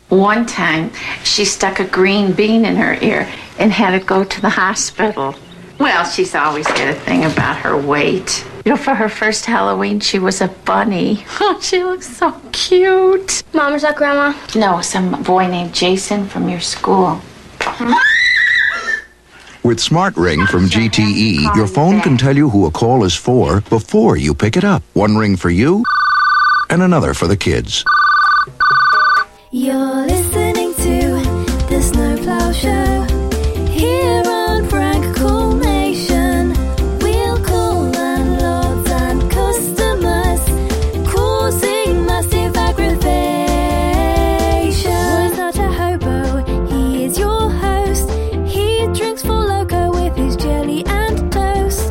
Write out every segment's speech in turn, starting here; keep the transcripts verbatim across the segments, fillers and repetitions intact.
One time, she stuck a green bean in her ear and had to go to the hospital. Well, she's always had a thing about her weight. You know, for her first Halloween, she was a bunny. Oh, she looks so cute. Mom, is that Grandma? No, some boy named Jason from your school. With Smart Ring from G T E, your phone can tell you who a call is for before you pick it up. One ring for you and another for the kids. You're listening to the Snowplow Show here on Frank Cool Nation. We'll call landlords and customers, causing massive aggravation. Roy's not a hobo, he is your host. He drinks for loco with his jelly and toast.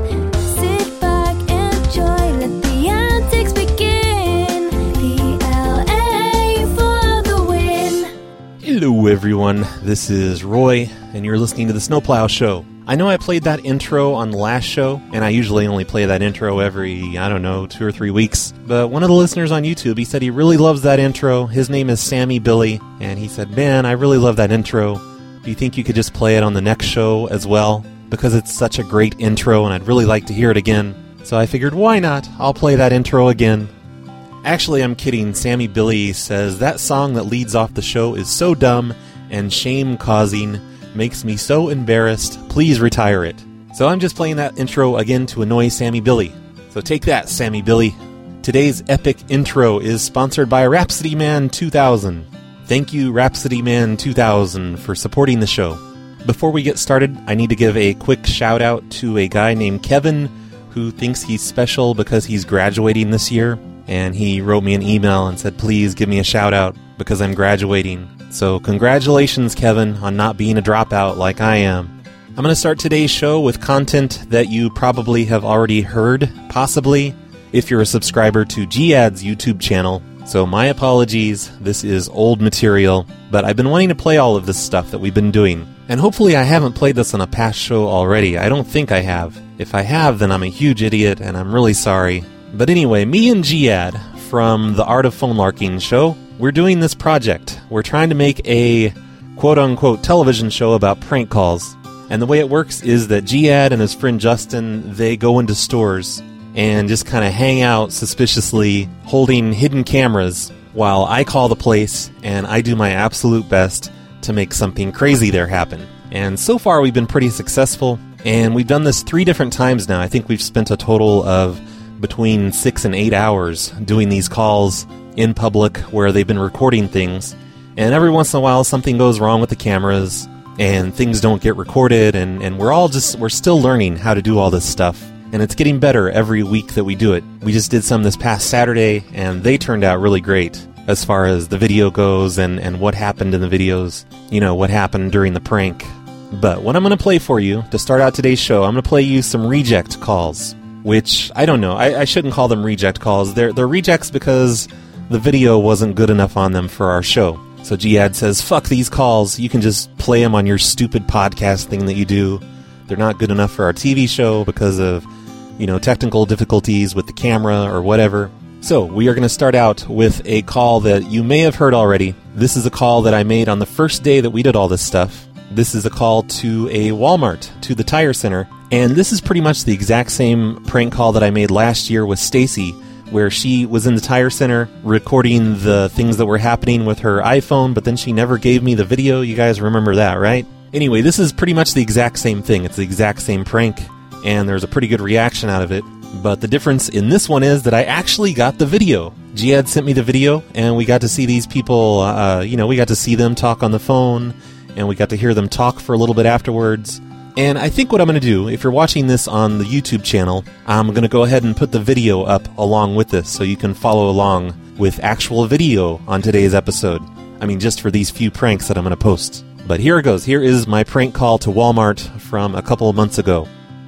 Sit back, enjoy, let the antics begin. P L A for the win. Hello everyone, this is Roy, and you're listening to the Snowplow Show. I know I played that intro on the last show, and I usually only play that intro every, I don't know, two or three weeks. But one of the listeners on YouTube, he said he really loves that intro. His name is Sammy Billy, and he said, man, I really love that intro. Do you think you could just play it on the next show as well? Because it's such a great intro, and I'd really like to hear it again. So I figured, why not? I'll play that intro again. Actually, I'm kidding. Sammy Billy says, that song that leads off the show is so dumb and shame-causing, makes me so embarrassed, please retire it. So I'm just playing that intro again to annoy Sammy Billy. So take that, Sammy Billy. Today's epic intro is sponsored by Rhapsody Man two thousand. Thank you, Rhapsody Man two thousand, for supporting the show. Before we get started, I need to give a quick shout-out to a guy named Kevin who thinks he's special because he's graduating this year. And he wrote me an email and said, please give me a shout-out because I'm graduating. So congratulations, Kevin, on not being a dropout like I am. I'm going to start today's show with content that you probably have already heard, possibly, if you're a subscriber to G A D's YouTube channel. So my apologies, this is old material, but I've been wanting to play all of this stuff that we've been doing. And hopefully I haven't played this on a past show already. I don't think I have. If I have, then I'm a huge idiot, and I'm really sorry. But anyway, me and G A D from the Art of Phone Larking show, we're doing this project. We're trying to make a quote-unquote television show about prank calls. And the way it works is that G A D and his friend Justin, they go into stores and just kind of hang out suspiciously, holding hidden cameras, while I call the place and I do my absolute best to make something crazy there happen. And so far we've been pretty successful, and we've done this three different times now. I think we've spent a total of between six and eight hours doing these calls in public where they've been recording things. And every once in a while something goes wrong with the cameras and things don't get recorded, and, and we're all just, we're still learning how to do all this stuff. And it's getting better every week that we do it. We just did some this past Saturday, and they turned out really great as far as the video goes and, and what happened in the videos, you know, what happened during the prank. But what I'm going to play for you to start out today's show, I'm going to play you some reject calls. Which, I don't know, I, I shouldn't call them reject calls. They're, they're rejects because the video wasn't good enough on them for our show. So G A D says, fuck these calls, you can just play them on your stupid podcast thing that you do. They're not good enough for our T V show because of, you know, technical difficulties with the camera or whatever. So we are going to start out with a call that you may have heard already. This is a call that I made on the first day that we did all this stuff. This is a call to a Walmart, to the Tire Center. And this is pretty much the exact same prank call that I made last year with Stacy, where she was in the Tire Center recording the things that were happening with her iPhone, but then she never gave me the video. You guys remember that, right? Anyway, this is pretty much the exact same thing. It's the exact same prank, and there's a pretty good reaction out of it. But the difference in this one is that I actually got the video. G A D sent me the video, and we got to see these people, uh, you know, we got to see them talk on the phone, and we got to hear them talk for a little bit afterwards. And I think what I'm going to do, if you're watching this on the YouTube channel, I'm going to go ahead and put the video up along with this so you can follow along with actual video on today's episode. I mean, just for these few pranks that I'm going to post. But here it goes. Here is my prank call to Walmart from a couple of months ago.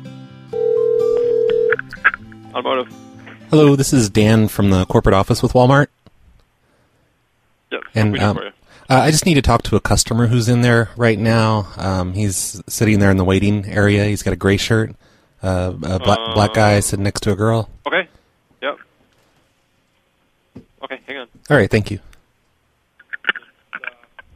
Automotive. Hello, this is Dan from the corporate office with Walmart. Yes, and we do um, for you. Uh, I just need to talk to a customer who's in there right now. Um, he's sitting there in the waiting area. He's got a gray shirt, uh, a black, uh, black guy sitting next to a girl. Okay. Yep. Okay, hang on. All right, thank you.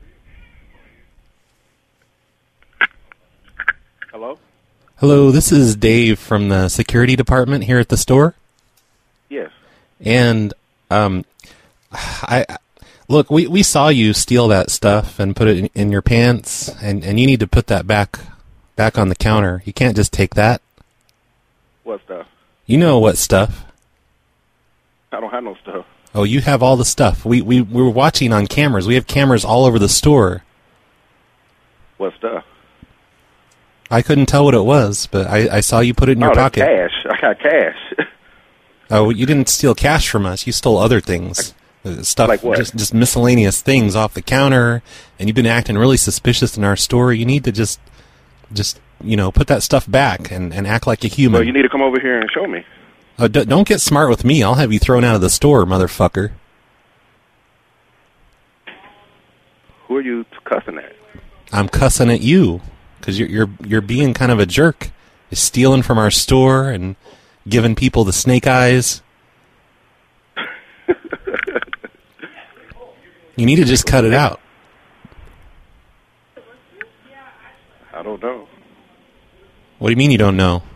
Hello? Hello, this is Dave from the security department here at the store. Yes. And, um, I, look, we, we saw you steal that stuff and put it in, in your pants, and, and you need to put that back, back on the counter. You can't just take that. What stuff? You know what stuff. I don't have no stuff. Oh, you have all the stuff. We, we, we were watching on cameras. We have cameras all over the store. What stuff? I couldn't tell what it was, but I, I saw you put it in your oh, that's pocket. Cash. I got cash. Oh, you didn't steal cash from us. You stole other things. Uh, Stuff, Like what? just just miscellaneous things off the counter, and you've been acting really suspicious in our store. You need to just, just you know, put that stuff back and, and act like a human. Well, you need to come over here and show me. Uh, d- don't get smart with me. I'll have you thrown out of the store, motherfucker. Who are you cussing at? I'm cussing at you because you're you're you're being kind of a jerk. You're stealing from our store and giving people the snake eyes. You need to just cut it out. I don't know. What do you mean you don't know?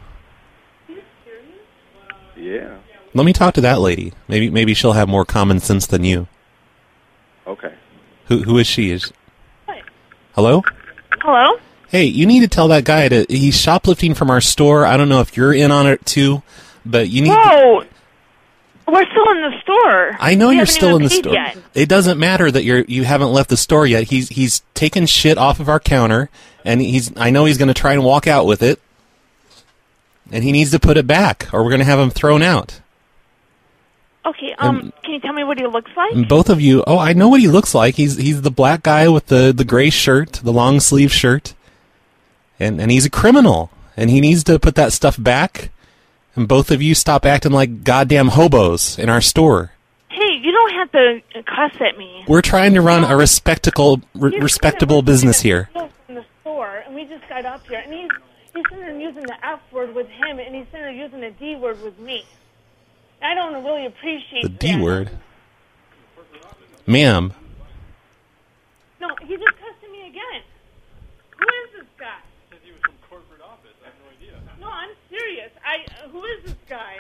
Yeah. Let me talk to that lady. Maybe maybe she'll have more common sense than you. Okay. Who who is she? Is Hello? Hello? Hey, you need to tell that guy to he's shoplifting from our store. I don't know if you're in on it too, but you need Whoa! We're still in the store. I know We you're haven't still even in the paid store. yet. It doesn't matter that you're you haven't left the store yet. He's he's taken shit off of our counter, and he's I know he's going to try and walk out with it, and he needs to put it back, or we're going to have him thrown out. Okay, um, And- can you tell me what he looks like? And both of you, oh, I know what he looks like. He's he's the black guy with the, the gray shirt, the long sleeve shirt, and and he's a criminal, and he needs to put that stuff back. And both of you stop acting like goddamn hobos in our store. Hey, you don't have to cuss at me. We're trying to run a respectable, re- You respectable could've business looked at here. us In the store, and we just got up here, and he's he's sitting there using the F word with him, and he's sitting there using the D word with me. I don't really appreciate The that. D word, ma'am. No, he just cussed at me again. Who is this guy? Says he was from corporate office. I have no idea. No, I'm serious. I uh, who is this guy?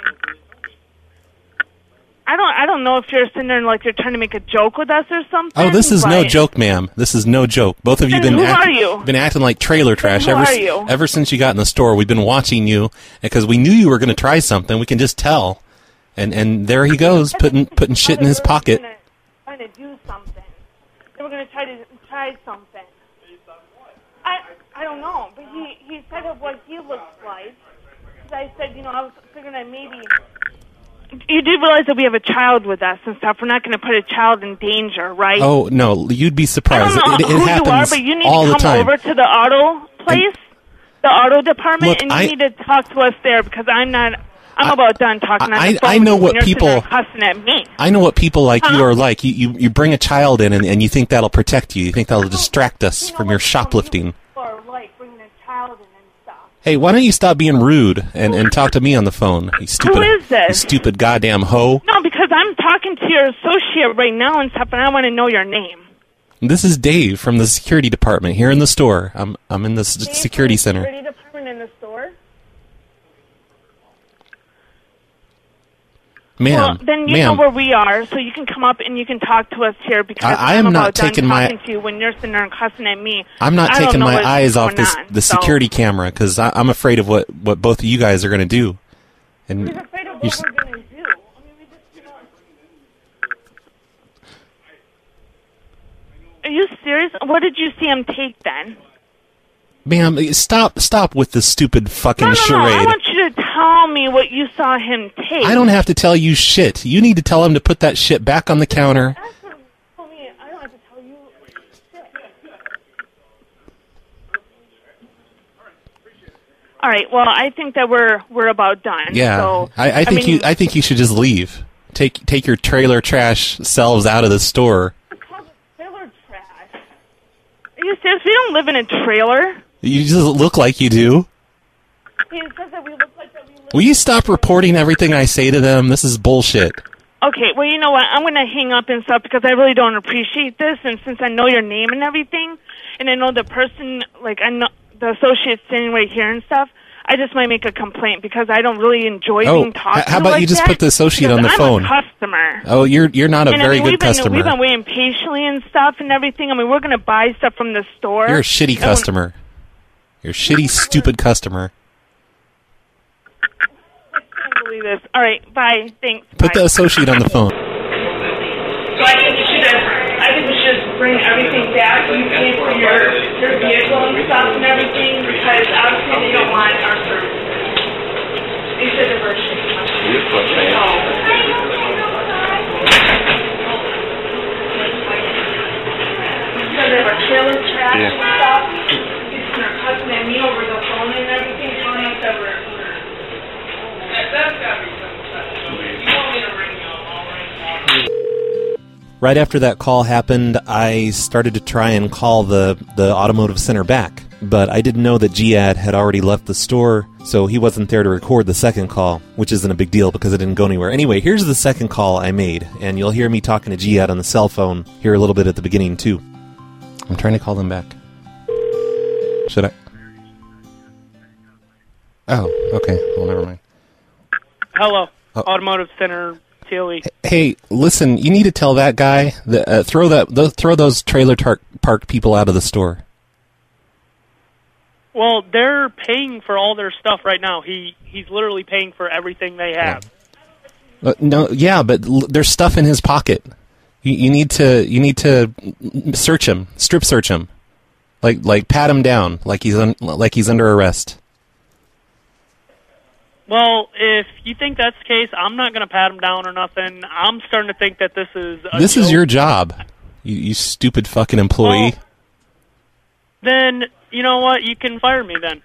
I don't. I don't know if you're sitting there and like you're trying to make a joke with us or something. Oh, this is no but- joke, ma'am. This is no joke. Both of you Then been who act- are you? been acting like trailer trash who ever are s- you? ever since you got in the store. We've been watching you because we knew you were going to try something. We can just tell. And and there he goes, putting putting shit in his pocket. They were trying to do something. They were going to try to try something. I I don't know, but he he said of what he looks like. 'Cause I said, you know, I was figuring that maybe. You do realize that we have a child with us and stuff. We're not going to put a child in danger, right? Oh no, you'd be I surprised. don't know It, it who happens you are, but you need all to the come time. over to the auto place, the auto department, Look, and you I- need to talk to us there because I'm not. I'm about done talking on I- the phone. I know with you what when you're sitting people- there cussing at me. I know what people like you Huh? are like. You, you you bring a child in and, and you think that'll protect you. You think that'll distract us You know from what your some shoplifting. people are like bringing a child in and stuff. Hey, why don't you stop being rude and, and talk to me on the phone? You stupid, Who is this? You stupid goddamn hoe. No, because I'm talking to your associate right now and stuff, and I want to know your name. This is Dave from the security department here in the store. I'm I'm in the s- Dave security from the center. Security department in the store. Ma'am, Well, then you ma'am, know where we are, so you can come up and you can talk to us here because I- I I'm am not about done taking my- talking to you when you're sitting there and cussing at me. I'm not I don't taking know my what's eyes off going this on, the so- security camera because I'm afraid of what, what both of you guys are going to do. And We're afraid of you what s- we're going to do. I mean, we just, you know. Are you serious? What did you see him take then? ma'am, stop stop with this stupid fucking No, no, no. I charade. want you to tell me what you saw him take. I don't have to tell you shit. You need to tell him to put that shit back on the counter. That's what you told me. I don't have to tell you shit. All right. Well, I think that we're we're about done. Yeah, So, I, I think mean, you I think you should just leave. Take take your trailer trash selves out of the store. It's called trailer trash. Are you serious? We don't live in a trailer. You just look like you do. He says that we look like that we live. Will you stop reporting everything I say to them? This is bullshit. Okay, well, you know what? I'm going to hang up and stuff because I really don't appreciate this. And since I know your name and everything, and I know the person, like, I know the associate standing right here and stuff, I just might make a complaint because I don't really enjoy Oh, being talked h- to how about like you just that put the associate because on the I'm phone? I'm a customer. Oh, you're you're not a and, very I mean, good we've been, customer. We've been waiting patiently and stuff and everything. I mean, we're going to buy stuff from the store. You're a shitty And when- customer. You're a shitty, stupid customer. I can't believe this. All right, bye. Thanks. Put bye. the associate on the phone. So I think we should have, I think we should bring everything back. You pay for your, your vehicle and stuff and everything because obviously they don't want our services. They said they were shitty. Because they have a trailer trash and stuff. It's their cousin and me over the phone and everything. telling us that we're. That's gotta be something special. You want me to ring you up, all right? Right after that call happened, I started to try and call the, the automotive center back. But I didn't know that Giad had already left the store, so he wasn't there to record the second call, which isn't a big deal because it didn't go anywhere. Anyway, here's the second call I made, and you'll hear me talking to Giad on the cell phone here a little bit at the beginning, too. I'm trying to call them back. Should I? Oh, okay. Well, never mind. Hello, Oh. Automotive Center, T O E. Hey, listen, you need to tell that guy that uh, throw that th- throw those trailer tar- park people out of the store. Well, they're paying for all their stuff right now. He he's literally paying for everything they have. Uh, no, yeah, but l- there's stuff in his pocket. You, you need to you need to search him, strip search him, like like pat him down, like he's un- like he's under arrest. Well, if you think that's the case, I'm not going to pat him down or nothing. I'm starting to think that this is a This is joke. your job, you, you stupid fucking employee. Well, then, you know what? You can fire me then.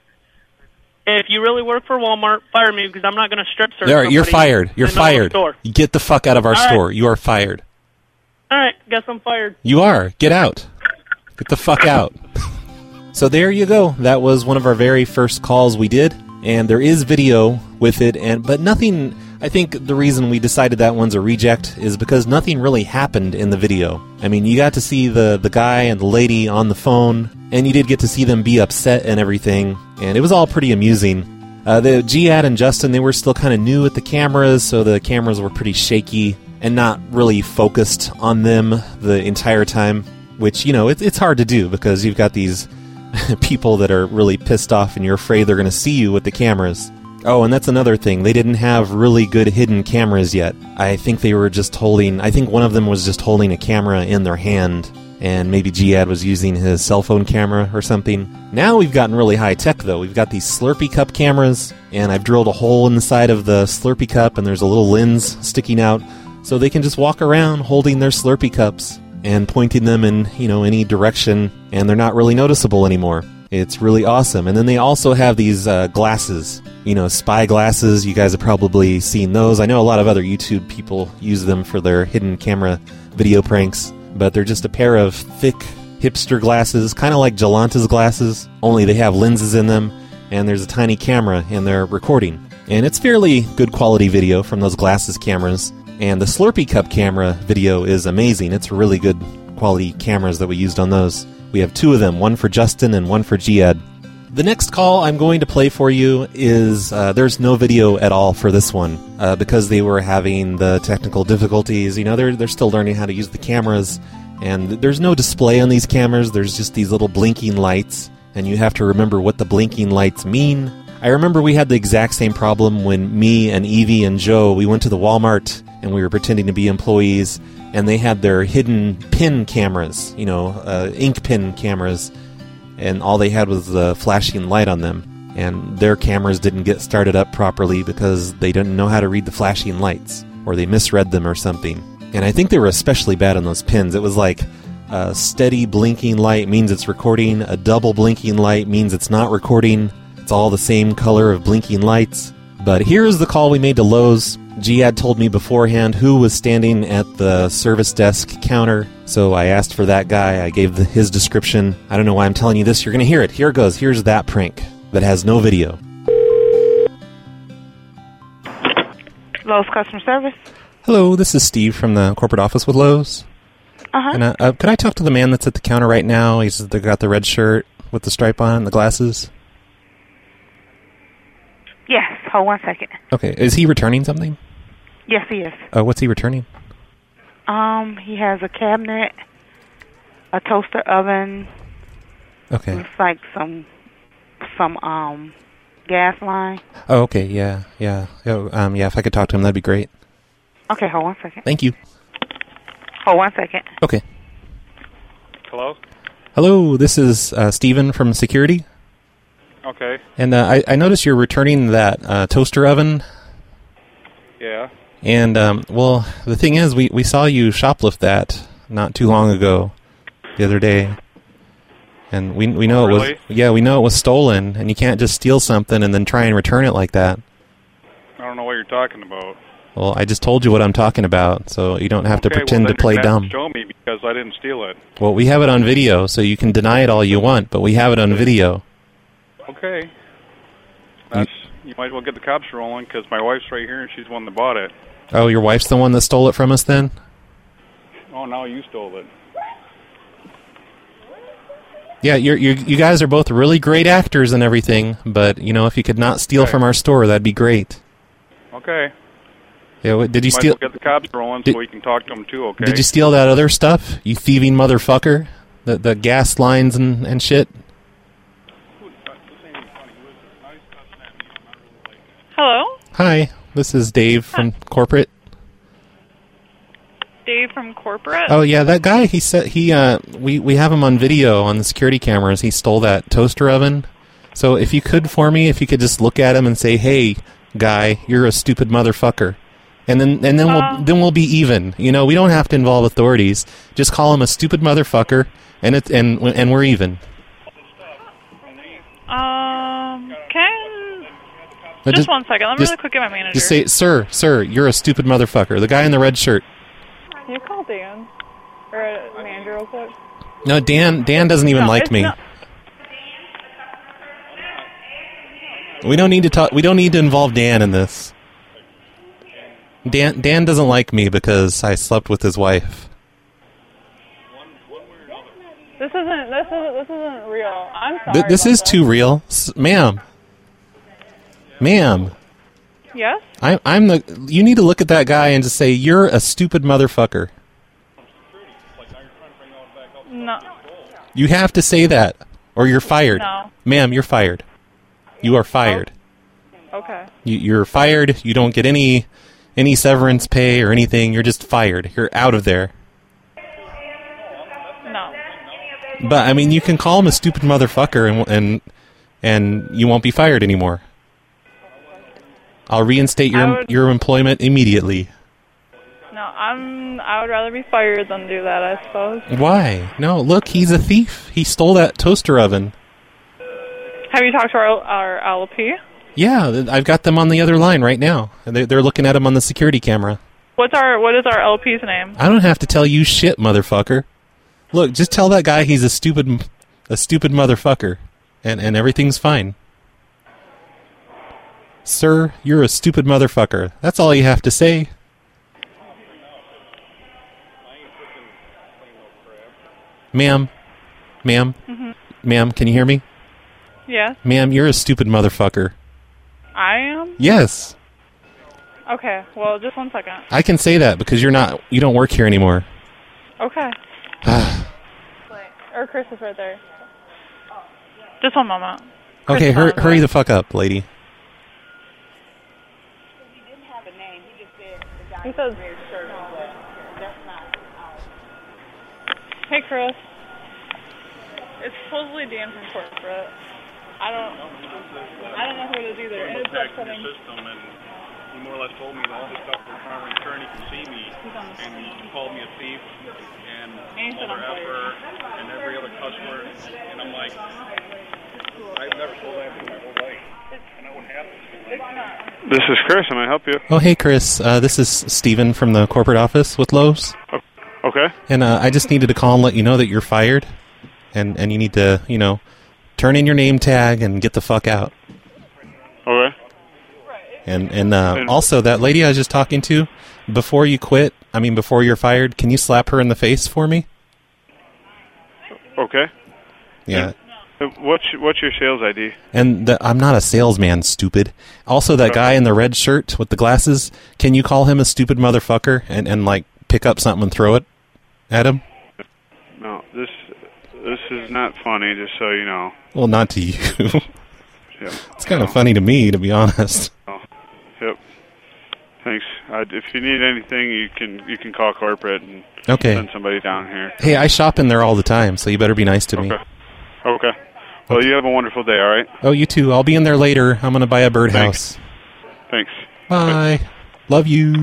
If you really work for Walmart, fire me because I'm not going to strip search There, you're somebody fired. You're in the middle of the fired. store. You get the fuck out of our All right. store. You are fired. All right, guess I'm fired. You are. Get out. Get the fuck out. So there you go. That was one of our very first calls we did, and there is video with it, and but nothing. I think the reason we decided that one's a reject is because nothing really happened in the video. I mean, you got to see the, the guy and the lady on the phone, and you did get to see them be upset and everything, and it was all pretty amusing. Uh, the Giad and Justin, they were still kind of new at the cameras, so the cameras were pretty shaky and not really focused on them the entire time, which, you know, it, it's hard to do because you've got these people that are really pissed off and you're afraid they're going to see you with the cameras. Oh, and that's another thing. They didn't have really good hidden cameras yet. I think they were just holding... I think one of them was just holding a camera in their hand, and maybe Giad was using his cell phone camera or something. Now we've gotten really high-tech, though. We've got these Slurpee cup cameras, and I've drilled a hole in the side of the Slurpee cup, and there's a little lens sticking out, so they can just walk around holding their Slurpee cups and pointing them in, you know, any direction, and they're not really noticeable anymore. It's really awesome. And then they also have these uh, glasses, you know, spy glasses. You guys have probably seen those. I know a lot of other YouTube people use them for their hidden camera video pranks, but they're just a pair of thick hipster glasses, kind of like Jolanta's glasses, only they have lenses in them, and there's a tiny camera in their recording. And it's fairly good quality video from those glasses cameras. And the Slurpee Cup camera video is amazing. It's really good quality cameras that we used on those. We have two of them, one for Justin and one for Giad. The next call I'm going to play for you is, uh, there's no video at all for this one, uh, because they were having the technical difficulties. You know, they're, they're still learning how to use the cameras, and there's no display on these cameras. There's just these little blinking lights, and you have to remember what the blinking lights mean. I remember we had the exact same problem when me and Evie and Joe, we went to the Walmart, and we were pretending to be employees, and they had their hidden pin cameras, you know, uh, ink pin cameras, and all they had was the flashing light on them. And their cameras didn't get started up properly because they didn't know how to read the flashing lights, or they misread them or something. And I think they were especially bad on those pins. It was like a steady blinking light means it's recording, a double blinking light means it's not recording. It's all the same color of blinking lights. But here's the call we made to Lowe's. Giad told me beforehand who was standing at the service desk counter, so I asked for that guy. I gave the, his description. I don't know why I'm telling you this. You're going to hear it. Here it goes. Here's that prank that has no video. Lowe's customer service. Hello, this is Steve from the corporate office with Lowe's. Uh huh. And uh, uh, could I talk to the man that's at the counter right now? He's they got the red shirt with the stripe on and the glasses? Yes. Hold one second. Okay. Is he returning something? Yes, he is. Uh, what's he returning? Um, he has a cabinet, a toaster oven. Okay. Looks like some some um gas line. Oh, okay. Yeah, yeah. Oh, um, yeah. If I could talk to him, that'd be great. Okay, hold one second. Thank you. Hold one second. Okay. Hello? Hello. This is uh, Steven from security, Okay. and uh, I, I noticed you're returning that uh, toaster oven. Yeah. And um, well, the thing is, we we saw you shoplift that not too long ago, the other day. And we we know Oh, it was really? yeah we know it was stolen, and you can't just steal something and then try and return it like that. I don't know what you're talking about. Well, I just told you what I'm talking about, so you don't have to Okay, pretend well, to then play you're gonna have dumb. to show me because I didn't steal it. Well, we have it on video, so you can deny it all you want, but we have it on video. Okay. That's you might as well get the cops rolling because my wife's right here and she's the one that bought it. Oh, your wife's the one that stole it from us, then? Oh, now you stole it. Yeah, you're, you're, you guys are both really great actors and everything, but you know, if you could not steal Okay. from our store, that'd be great. Okay. Yeah, what, did you Might steal? as well get the cops rolling Did- so we can talk to them too. Okay. Did you steal that other stuff? You thieving motherfucker! The the gas lines and, and shit. Hello? Hi, this is Dave from corporate. Dave from corporate? Oh yeah, that guy. He said he. Uh, we we have him on video on the security cameras. He stole that toaster oven. So if you could for me, if you could just look at him and say, "Hey, guy, you're a stupid motherfucker," and then and then Uh. we'll then we'll be even. You know, we don't have to involve authorities. Just call him a stupid motherfucker, and it and and we're even. Um, can Now just, one second. Let me just- really quick get my manager. Just say, "Sir, sir, you're a stupid motherfucker." The guy in the red shirt. Can you call Dan? Or a manager real quick? No, Dan. Dan doesn't even No, like it's me. not- We don't need to talk. We don't need to involve Dan in this. Dan Dan doesn't like me because I slept with his wife. This isn't, this isn't, this isn't real. I'm sorry. Th- this about is that. too real, S- ma'am. Ma'am, Yes? I, I'm the. You need to look at that guy and just say, "You're a stupid motherfucker." No. You have to say that, or you're fired, No. ma'am. You're fired. You are fired. Okay. You, you're fired. You don't get any any severance pay or anything. You're just fired. You're out of there. No. But I mean, you can call him a stupid motherfucker, and and and you won't be fired anymore. I'll reinstate I your would- your employment immediately. No, I'm, I would rather be fired than do that, I suppose. Why? No, look, he's a thief. He stole that toaster oven. Have you talked to our, our L P? Yeah, th- I've got them on the other line right now. And They're, they're looking at him on the security camera. What's our, what is our L P's name? I don't have to tell you shit, motherfucker. Look, just tell that guy he's a stupid, m- a stupid motherfucker, and and everything's fine. Sir, you're a stupid motherfucker. That's all you have to say. Ma'am, ma'am, Mhm. ma'am, can you hear me? Yes? Ma'am, you're a stupid motherfucker. I am? Yes, Okay, well, just one second. I can say that because you're not, you don't work here anymore. Okay. Or Chris is right there. Just one moment. Chris Okay, is hur- on the hurry way. the fuck up, lady. He says, hey, Chris. It's supposedly Dan from corporate. I don't, I don't know who it is either. And it's upsetting. system, and he more or less told me that all this stuff was trying to return. He can see me, and he called me a thief, and And he said I'm mother fired. effer, and every other cuss word, and I'm like, I've never told that in my whole life. And that would happen. This is Chris. Can I help you? Oh, hey, Chris. Uh, this is Steven from the corporate office with Lowe's. Okay. And uh, I just needed to call and let you know that you're fired. And, and you need to, you know, turn in your name tag and get the fuck out. Okay. And and uh, also, that lady I was just talking to, before you quit, I mean, before you're fired, can you slap her in the face for me? Okay. Yeah. Uh, What's what's your sales I D? And the, I'm not a salesman, stupid. Also, that guy in the red shirt with the glasses, can you call him a stupid motherfucker and, and like, pick up something and throw it at him? No, this this is not funny, just so you know. Well, not to you. Yeah. It's kind of funny to me, to be honest. Oh, yep. Thanks. Uh, if you need anything, you can you can call corporate and Okay. send somebody down here. Hey, I shop in there all the time, so you better be nice to me. Okay. Okay. Well, you have a wonderful day, all right? Oh, you too. I'll be in there later. I'm going to buy a birdhouse. Thanks. Bye. Love you.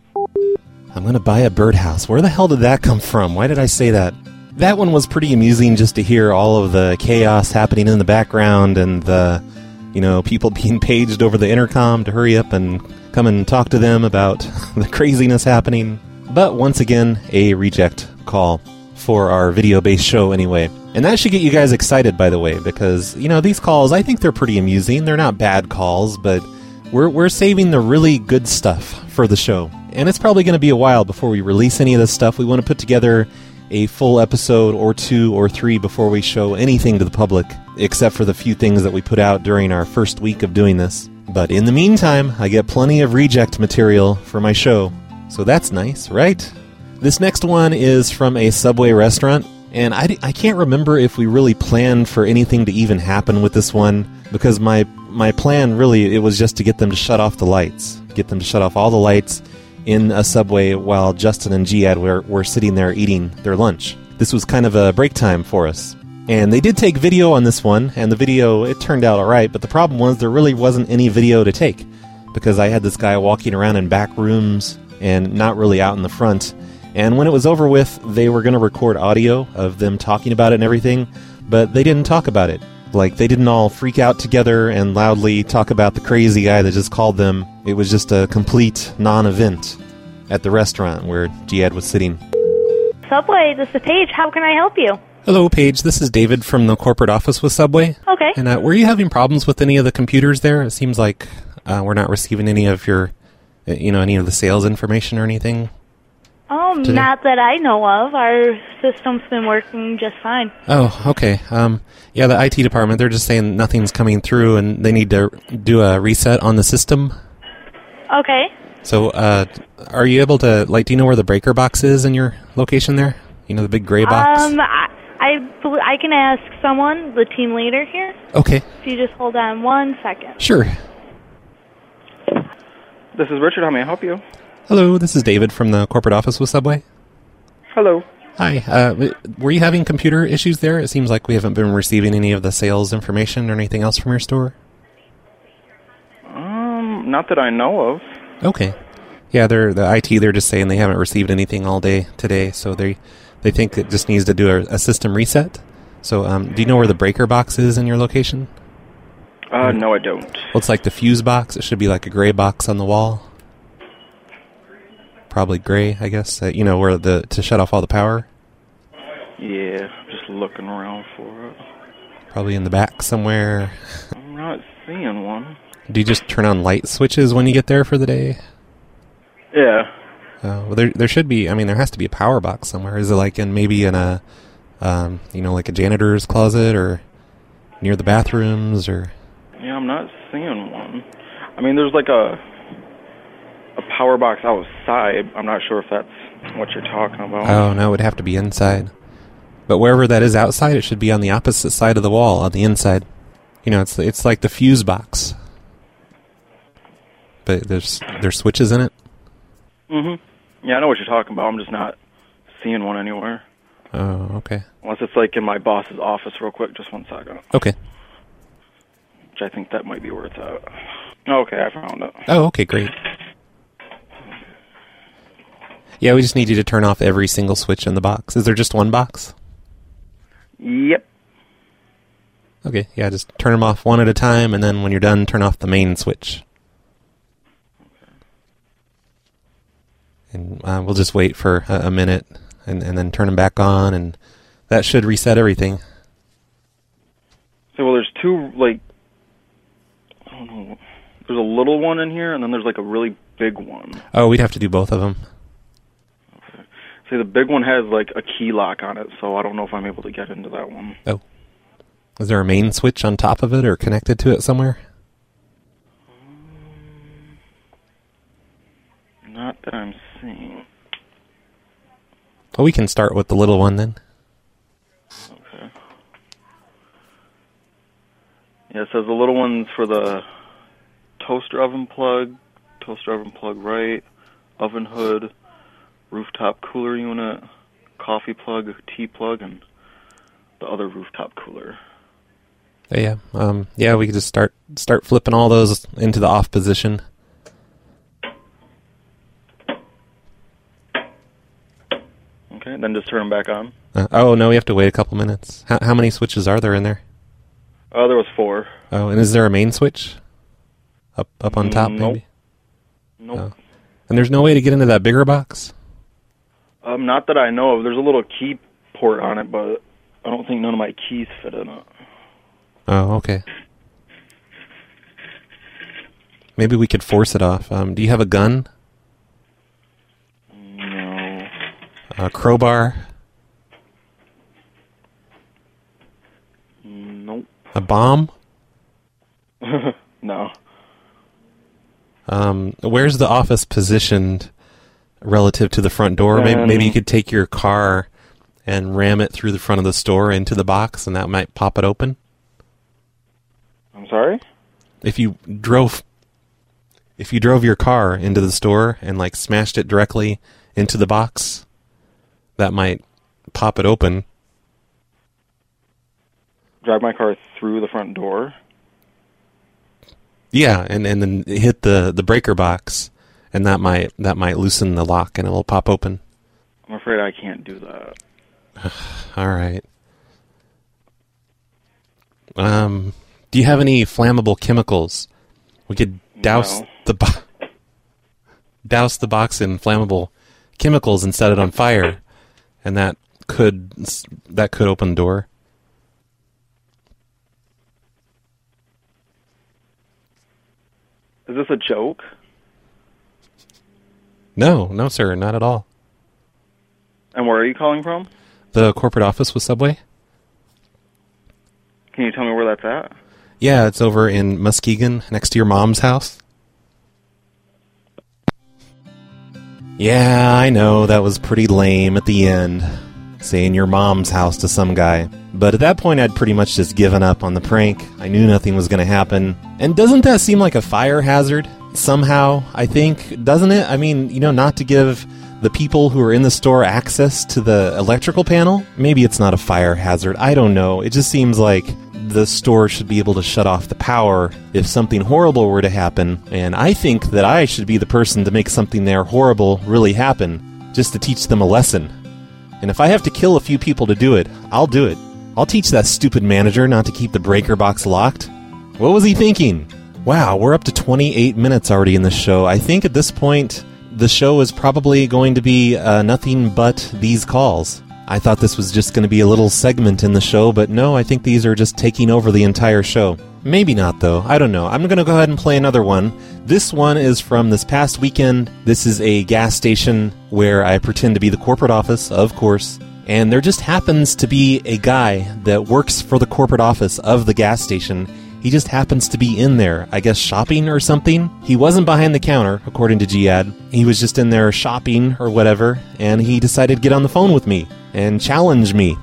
I'm going to buy a birdhouse. Where the hell did that come from? Why did I say that? That one was pretty amusing just to hear all of the chaos happening in the background and the, you know, people being paged over the intercom to hurry up and come and talk to them about the craziness happening. But once again, a reject call for our video-based show anyway. And that should get you guys excited, by the way, because, you know, these calls, I think they're pretty amusing. They're not bad calls, but we're we're saving the really good stuff for the show. And it's probably going to be a while before we release any of this stuff. We want to put together a full episode or two or three before we show anything to the public, except for the few things that we put out during our first week of doing this. But in the meantime, I get plenty of reject material for my show. So that's nice, right? This next one is from a Subway restaurant. And I, I can't remember if we really planned for anything to even happen with this one, because my my plan really, it was just to get them to shut off the lights. Get them to shut off all the lights in a Subway while Justin and Giad were, were sitting there eating their lunch. This was kind of a break time for us. And they did take video on this one, and the video, it turned out alright, but the problem was there really wasn't any video to take, because I had this guy walking around in back rooms and not really out in the front. And when it was over with, they were going to record audio of them talking about it and everything, but they didn't talk about it. Like, they didn't all freak out together and loudly talk about the crazy guy that just called them. It was just a complete non-event at the restaurant where Giad was sitting. Subway, this is Paige. How can I help you? Hello, Paige. This is David from the corporate office with Subway. Okay. And uh, were you having problems with any of the computers there? It seems like uh, we're not receiving any of your, uh, you know, any of the sales information or anything. Um, Today? not that I know of. Our system's been working just fine. Oh, okay. Um, yeah, the I T department, they're just saying nothing's coming through and they need to do a reset on the system. Okay. So, uh, are you able to, like, do you know where the breaker box is in your location there? You know, the big gray box? Um, I, I, bel- I can ask someone, the team leader here. Okay. If you just hold on one second. Sure. This is Richard. How may I help you? Hello, this is David from the corporate office with Subway. Hello. Hi. Uh, w- were you having computer issues there? It seems like we haven't been receiving any of the sales information or anything else from your store. Um, not that I know of. Okay. Yeah, they're the I T. They're just saying they haven't received anything all day today, so they they think it just needs to do a, a system reset. So, um, do you know where the breaker box is in your location? Uh, no, I don't. Well, it's like the fuse box. It should be like a gray box on the wall. Probably gray, I guess. Uh, you know, where the to shut off all the power. Yeah, just looking around for it. Probably in the back somewhere. I'm not seeing one. Do you just turn on light switches when you get there for the day? Yeah. Uh, well, there there should be. I mean, there has to be a power box somewhere. Is it like in maybe in a, um, you know, like a janitor's closet or near the bathrooms or? Yeah, I'm not seeing one. I mean, there's like a a power box outside. I'm not sure if that's what you're talking about. Oh no, it would have to be inside. But wherever that is outside, it should be on the opposite side of the wall, on the inside. You know, it's it's like the fuse box. But there's there's switches in it. Mm-hmm. Yeah, I know what you're talking about. I'm just not seeing one anywhere. Oh, okay. Unless it's like in my boss's office real quick. Just one second. Okay. Which I think that might be where it's at. Okay, I found it. Oh, okay, great. Yeah, we just need you to turn off every single switch in the box. Is there just one box? Yep. Okay, yeah, just turn them off one at a time, and then when you're done, turn off the main switch. And uh, we'll just wait for a, a minute, and, and then turn them back on, and that should reset everything. So, well, there's two, like, I don't know, there's a little one in here, and then there's, like, a really big one. Oh, we'd have to do both of them. Okay. See, the big one has, like, a key lock on it, so I don't know if I'm able to get into that one. Oh. Is there a main switch on top of it or connected to it somewhere? Not that I'm seeing. Well, we can start with the little one then. Okay. Yeah, it says the little one's for the toaster oven plug, toaster oven plug right, oven hood, rooftop cooler unit, coffee plug, tea plug, and the other rooftop cooler. Yeah, um, yeah, we could just start start flipping all those into the off position. Okay, then just turn them back on. Uh, oh, no, we have to wait a couple minutes. How, how many switches are there in there? Oh, there was four. Oh, and is there a main switch? Up up on top, Mm, nope. maybe? Nope. Oh. And there's no way to get into that bigger box? Um, not that I know of. There's a little key port on it, but I don't think none of my keys fit in it. Oh, okay. Maybe we could force it off. Um, do you have a gun? No. A crowbar? Nope. A bomb? No. Um, where's the office positioned relative to the front door? Maybe, Um, maybe you could take your car and ram it through the front of the store into the box, and that might pop it open. I'm sorry? If you drove, if you drove your car into the store and like smashed it directly into the box, that might pop it open. Drive my car through the front door? Yeah, and, and then hit the, the breaker box, and that might that might loosen the lock, and it will pop open. I'm afraid I can't do that. All right. Um, do you have any flammable chemicals? We could douse No. the bo- douse the box in flammable chemicals and set it on fire, and that could that could open the door. Is this a joke? No, no, sir, not at all. And where are you calling from? The corporate office with Subway? Can you tell me where that's at? Yeah, it's over in Muskegon, next to your mom's house. Yeah, I know, that was pretty lame at the end, saying your mom's house to some guy. But at that point, I'd pretty much just given up on the prank. I knew nothing was going to happen. And doesn't that seem like a fire hazard? Somehow, I think, doesn't it? I mean, you know, not to give the people who are in the store access to the electrical panel? Maybe it's not a fire hazard. I don't know. It just seems like the store should be able to shut off the power if something horrible were to happen. And I think that I should be the person to make something there horrible really happen, just to teach them a lesson. And if I have to kill a few people to do it, I'll do it. I'll teach that stupid manager not to keep the breaker box locked. What was he thinking? Wow, we're up to twenty-eight minutes already in this show. I think at this point, the show is probably going to be uh, nothing but these calls. I thought this was just going to be a little segment in the show, but no, I think these are just taking over the entire show. Maybe not, though. I don't know. I'm going to go ahead and play another one. This one is from this past weekend. This is a gas station where I pretend to be the corporate office, of course. And there just happens to be a guy that works for the corporate office of the gas station. He just happens to be in there, I guess shopping or something. He wasn't behind the counter, according to G A D. He was just in there shopping or whatever, and he decided to get on the phone with me and challenge me.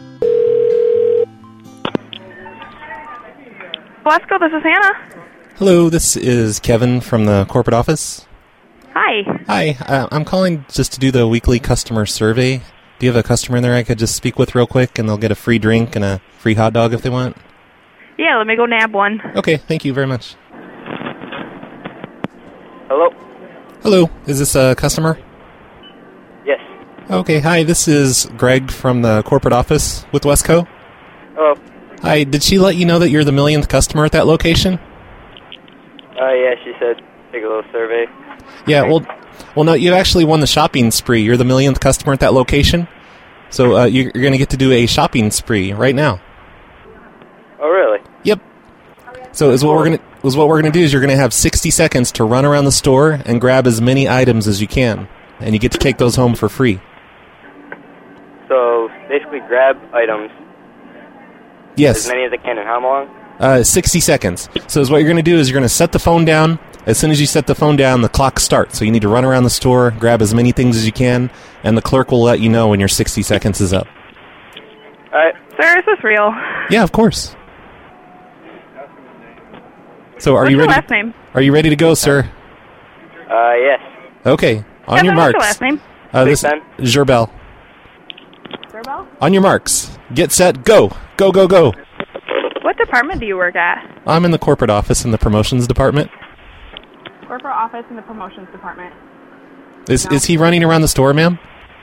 Wesco, this is Hannah. Hello, this is Kevin from the corporate office. Hi. Hi, uh, I'm calling just to do the weekly customer survey. Do you have a customer in there I could just speak with real quick, and they'll get a free drink and a free hot dog if they want? Yeah, let me go nab one. Okay, thank you very much. Hello? Hello, is this a customer? Yes. Okay, hi, this is Greg from the corporate office with Wesco. Hello. Hi, did she let you know that you're the millionth customer at that location? Uh, yeah, she said take a little survey. Yeah, well, well, no, you actually won the shopping spree. You're the millionth customer at that location. So uh, you're, you're going to get to do a shopping spree right now. Oh, really? Yep. So is what we're gonna is what we're gonna do is you're gonna have sixty seconds to run around the store and grab as many items as you can, and you get to take those home for free. So basically, grab items. Yes. As many as I can, and how long? Uh, sixty seconds. So is what you're going to do is you're going to set the phone down. As soon as you set the phone down, the clock starts. So you need to run around the store, grab as many things as you can, and the clerk will let you know when your sixty seconds is up. All right. Sir, is this real? Yeah, of course. So are What's you your ready? last name? Are you ready to go, sir? Uh, yes. Okay. On Yeah, your but marks. what's your last name? Uh, this Big Gerbel. Gerbel? On your marks. Get set. Go. Go, go, go. What department do you work at? I'm in the corporate office in the promotions department. Corporate office in the promotions department. Is is he running around the store, ma'am?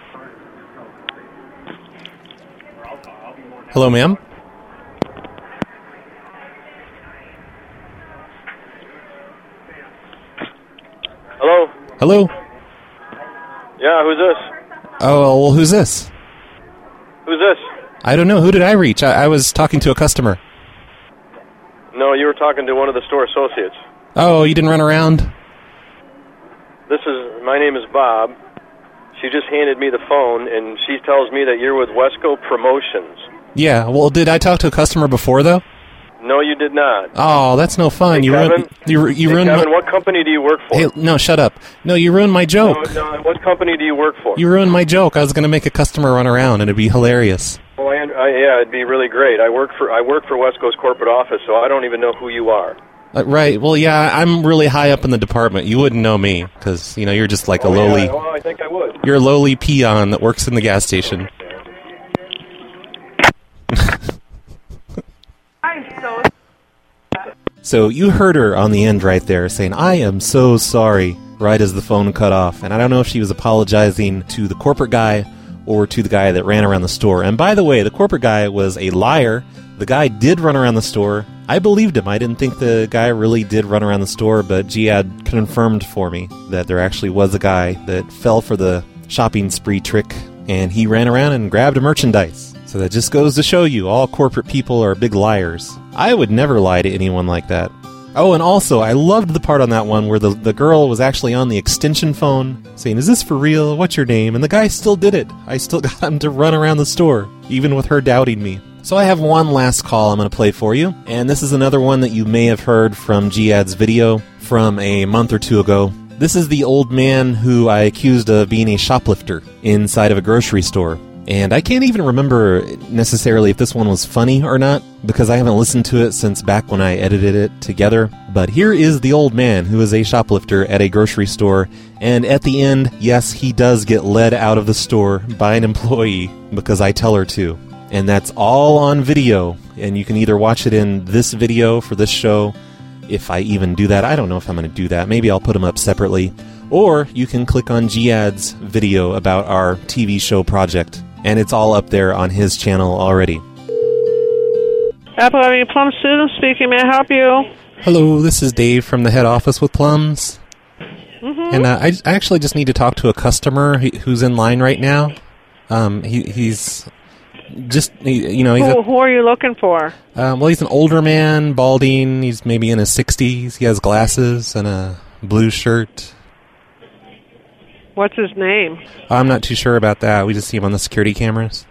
Hello, ma'am? Hello? Hello? Yeah, who's this? Oh, well, who's this? Who's this? I don't know. Who did I reach? I, I was talking to a customer. No, you were talking to one of the store associates. Oh, you didn't run around? This is, my name is Bob. She just handed me the phone, and she tells me that you're with Wesco Promotions. Yeah, well, did I talk to a customer before, though? No, you did not. Oh, that's no fun. Hey, you Kevin? ruined, you, you hey, ruined Kevin, my... what company do you work for? Hey, no, shut up. No, you ruined my joke. No, no, what company do you work for? You ruined my joke. I was going to make a customer run around, and it'd be hilarious. Well, I, I, yeah, it'd be really great. I work for I work for Wesco's corporate office, so I don't even know who you are. Uh, right. Well, yeah, I'm really high up in the department. You wouldn't know me, because, you know, you're just like oh, a lowly... Yeah, well, I think I would. You're a lowly peon that works in the gas station. I'm so... So you heard her on the end right there saying, I am so sorry, right as the phone cut off. And I don't know if she was apologizing to the corporate guy or to the guy that ran around the store. And by the way, the corporate guy was a liar. The guy did run around the store. I believed him. I didn't think the guy really did run around the store, but Jihad confirmed for me that there actually was a guy that fell for the shopping spree trick, and he ran around and grabbed merchandise. So that just goes to show you, all corporate people are big liars. I would never lie to anyone like that. Oh, and also, I loved the part on that one where the, the girl was actually on the extension phone saying, is this for real? What's your name? And the guy still did it. I still got him to run around the store, even with her doubting me. So I have one last call I'm going to play for you, and this is another one that you may have heard from Jihad's video from a month or two ago. This is the old man who I accused of being a shoplifter inside of a grocery store. And I can't even remember necessarily if this one was funny or not, because I haven't listened to it since back when I edited it together. But here is the old man who is a shoplifter at a grocery store, and at the end, yes, he does get led out of the store by an employee because I tell her to. And that's all on video, and you can either watch it in this video for this show, if I even do that. I don't know if I'm going to do that. Maybe I'll put them up separately. Or you can click on Jihad's video about our T V show project, and it's all up there on his channel already. Apple Avenue Plum student speaking. May I help you? Hello, this is Dave from the head office with Plums. Mm-hmm. And uh, I, I actually just need to talk to a customer who's in line right now. Um, he, he's just, he, you know, he's Who, a, who are you looking for? um, well, he's an older man, balding. He's maybe in his sixties. He has glasses and a blue shirt. What's his name? I'm not too sure about that. We just see him on the security cameras.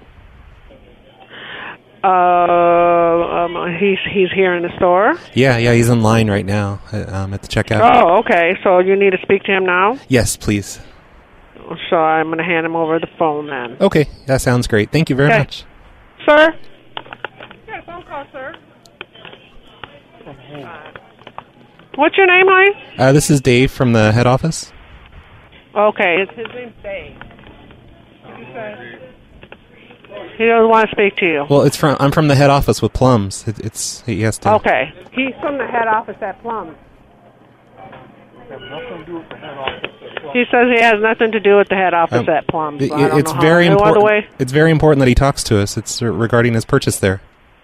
Uh, um, he's he's here in the store. Yeah, yeah, he's in line right now uh, um, at the checkout. Oh, okay. So you need to speak to him now. Yes, please. So I'm going to hand him over the phone then. Okay, that sounds great. Thank you very Okay. much. Sir. Yeah, phone call, sir. What's your name, honey? Uh, this is Dave from the head office. Okay, his name's Dave. He doesn't want to speak to you. Well, it's from I'm from the head office with Plums. It, it's he has to. Okay. He's from the head office at Plum. He says he has nothing to do with the head office Um, at Plum. So it- I don't it's know how- very No other important. way? It's very important that he talks to us. It's regarding his purchase there.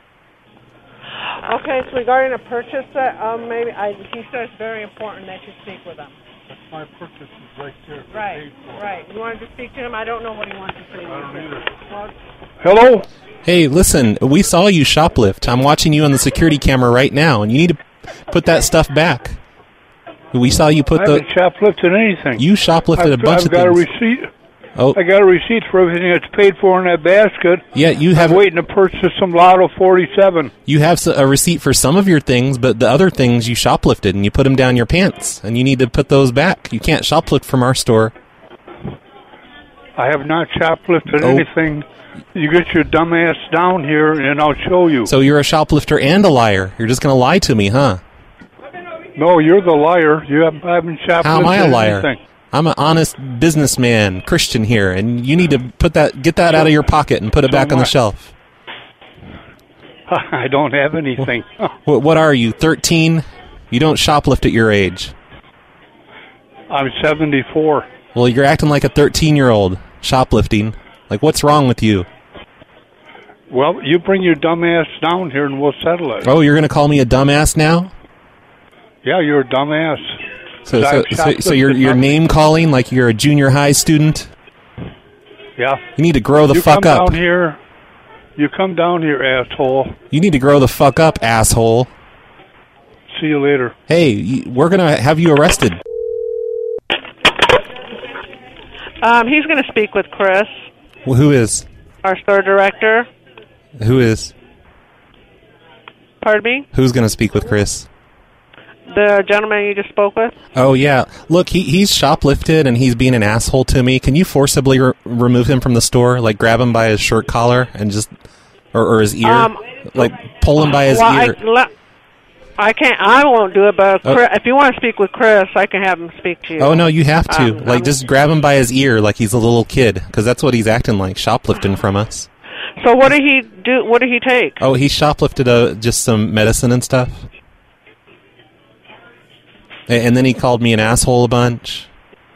Okay, it's regarding a purchase that um, maybe I, he says it's very important that you speak with him. That's my purchase is right there. Right, right. You wanted to speak to him? I don't know what he wants to say. I don't either. Well, Hello? Hey, listen, we saw you shoplift. I'm watching you on the security camera right now, and you need to put that stuff back. We saw you put I the... haven't shoplifted anything. You shoplifted I've, a bunch I've of got things. a receipt. Oh. I got a receipt for everything that's paid for in that basket. Yeah, you have. I'm waiting to purchase some Lotto forty-seven. You have s- a receipt for some of your things, but the other things you shoplifted and you put them down your pants, and you need to put those back. You can't shoplift from our store. I have not shoplifted Oh. anything. You get your dumb ass down here, and I'll show you. So you're a shoplifter and a liar. You're just going to lie to me, huh? No, you're the liar. You haven't, I haven't shoplifted How am I a liar? anything. I'm an honest businessman, Christian here, and you need to put that, get that out of your pocket and put it So back on the what? shelf. I don't have anything. What, what are you, thirteen? You don't shoplift at your age. I'm seventy-four. Well, you're acting like a thirteen-year-old shoplifting. Like, what's wrong with you? Well, you bring your dumb ass down here, and we'll settle it. Oh, you're going to call me a dumbass now? Yeah, you're a dumb ass. So, so, so, so you're you're name calling like you're a junior high student? Yeah. You need to grow the you fuck come up. Down here. You come down here, asshole. You need to grow the fuck up, asshole. See you later. Hey, y- we're gonna have you arrested. Um, he's going to speak with Chris, Well, who is? our store director. Who is? Pardon me? Who's gonna speak with Chris? The gentleman you just spoke with? Oh yeah, look, he he's shoplifted and he's being an asshole to me. Can you forcibly re- remove him from the store? Like grab him by his shirt collar and just, or, or his ear, Um, like pull him by his well, ear. I, le- I can't. I won't do it, but Oh. Chris, if you want to speak with Chris, I can have him speak to you. Oh no, you have to. Um, like um, just grab him by his ear, like he's a little kid, because that's what he's acting like, shoplifting from us. So what did he do? What did he take? Oh, he shoplifted uh, just some medicine and stuff. A- And then he called me an asshole a bunch.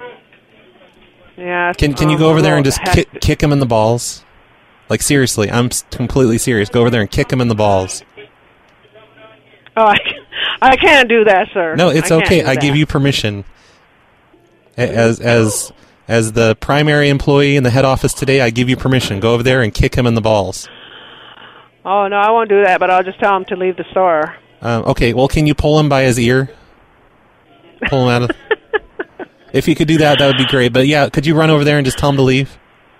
Yeah. Can can you um, go over there and well, just heck- kick kick him in the balls? Like seriously, I'm s- completely serious. Go over there and kick him in the balls. Oh, I, I can't do that, sir. No, it's I can't okay. do I that. give you permission. A- As as as the primary employee in the head office today, I give you permission. Go over there and kick him in the balls. Oh no, I won't do that. But I'll just tell him to leave the store. Um, okay. Well, can you pull him by his ear? Pull him out of. If you could do that, that would be great. But yeah, could you run over there and just tell him to leave?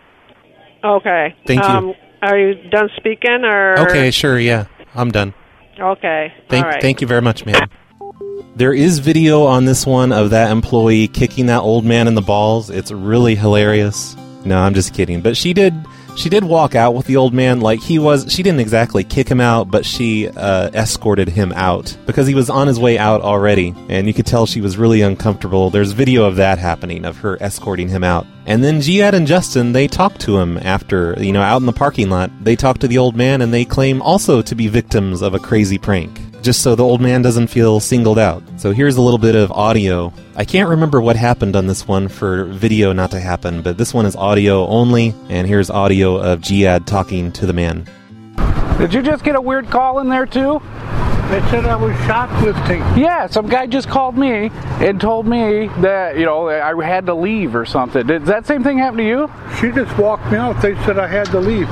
Okay. Thank you. Um, are you done speaking, or? Okay, sure. Yeah, I'm done. Okay. Thank, All right. thank you very much, ma'am. There is video on this one of that employee kicking that old man in the balls. It's really hilarious. No, I'm just kidding. But she did she did walk out with the old man like he was. She didn't exactly kick him out, but she uh, escorted him out because he was on his way out already. And you could tell she was really uncomfortable. There's video of that happening, of her escorting him out. And then Giad and Justin, they talked to him after, you know, out in the parking lot. They talked to the old man and they claim also to be victims of a crazy prank, just so the old man doesn't feel singled out. So here's a little bit of audio. I can't remember what happened on this one for video not to happen, but this one is audio only, and here's audio of Giad talking to the man. Did you just get a weird call in there too? They said I was shoplifting. Yeah, some guy just called me and told me that, you know, I had to leave or something. Did that same thing happen to you? She just walked me out. They said I had to leave.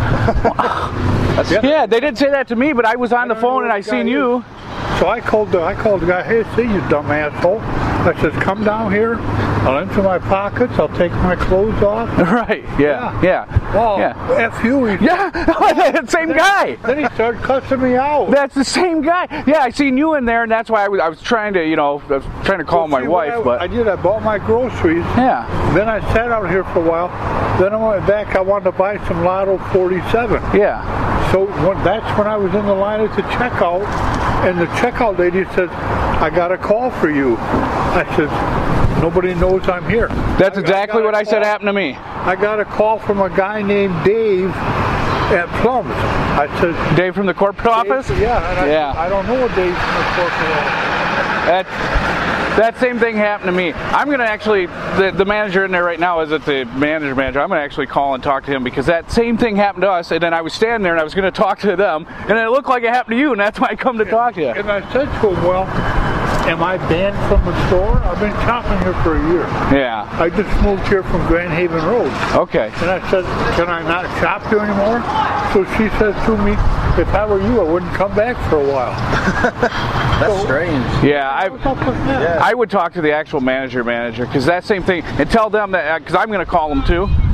yeah. yeah, they did say that to me, but I was on the phone and I seen you. So I called the I called the guy. Hey, see you, dumb asshole. I said, come down here. I'll empty my pockets. I'll take my clothes off. Right. Yeah. Yeah. Well, yeah. F you. He yeah. That same then, guy. Then he started cussing me out. That's the same guy. Yeah, I seen you in there, and that's why I was I was trying to, you know, I was trying to call well, my see, wife, I, but I did. I bought my groceries. Yeah. Then I sat out here for a while. Then I went back. I wanted to buy some Lotto forty-seven. Yeah. So when, that's when I was in the line at the checkout, and the checkout lady said, I got a call for you. I said, nobody knows I'm here. That's I, exactly I what I call, said happened to me. I got a call from a guy named Dave at Plums. I said, Dave from the corporate Dave, office? Yeah. And I, yeah. I don't know a Dave from the corporate office. That, that same thing happened to me. I'm going to actually, the, the manager in there right now isn't the manager manager. I'm going to actually call and talk to him because that same thing happened to us, and then I was standing there and I was going to talk to them, and it looked like it happened to you, and that's why I come to talk to you. And I said to him, well, am I banned from the store? I've been shopping here for a year. Yeah. I just moved here from Grand Haven Road. Okay. And I said, can I not shop here anymore? So she says to me, if I were you, I wouldn't come back for a while. That's so strange. Yeah, I, yeah, I would talk to the actual manager manager because that same thing, and tell them that, because I'm going to call them too.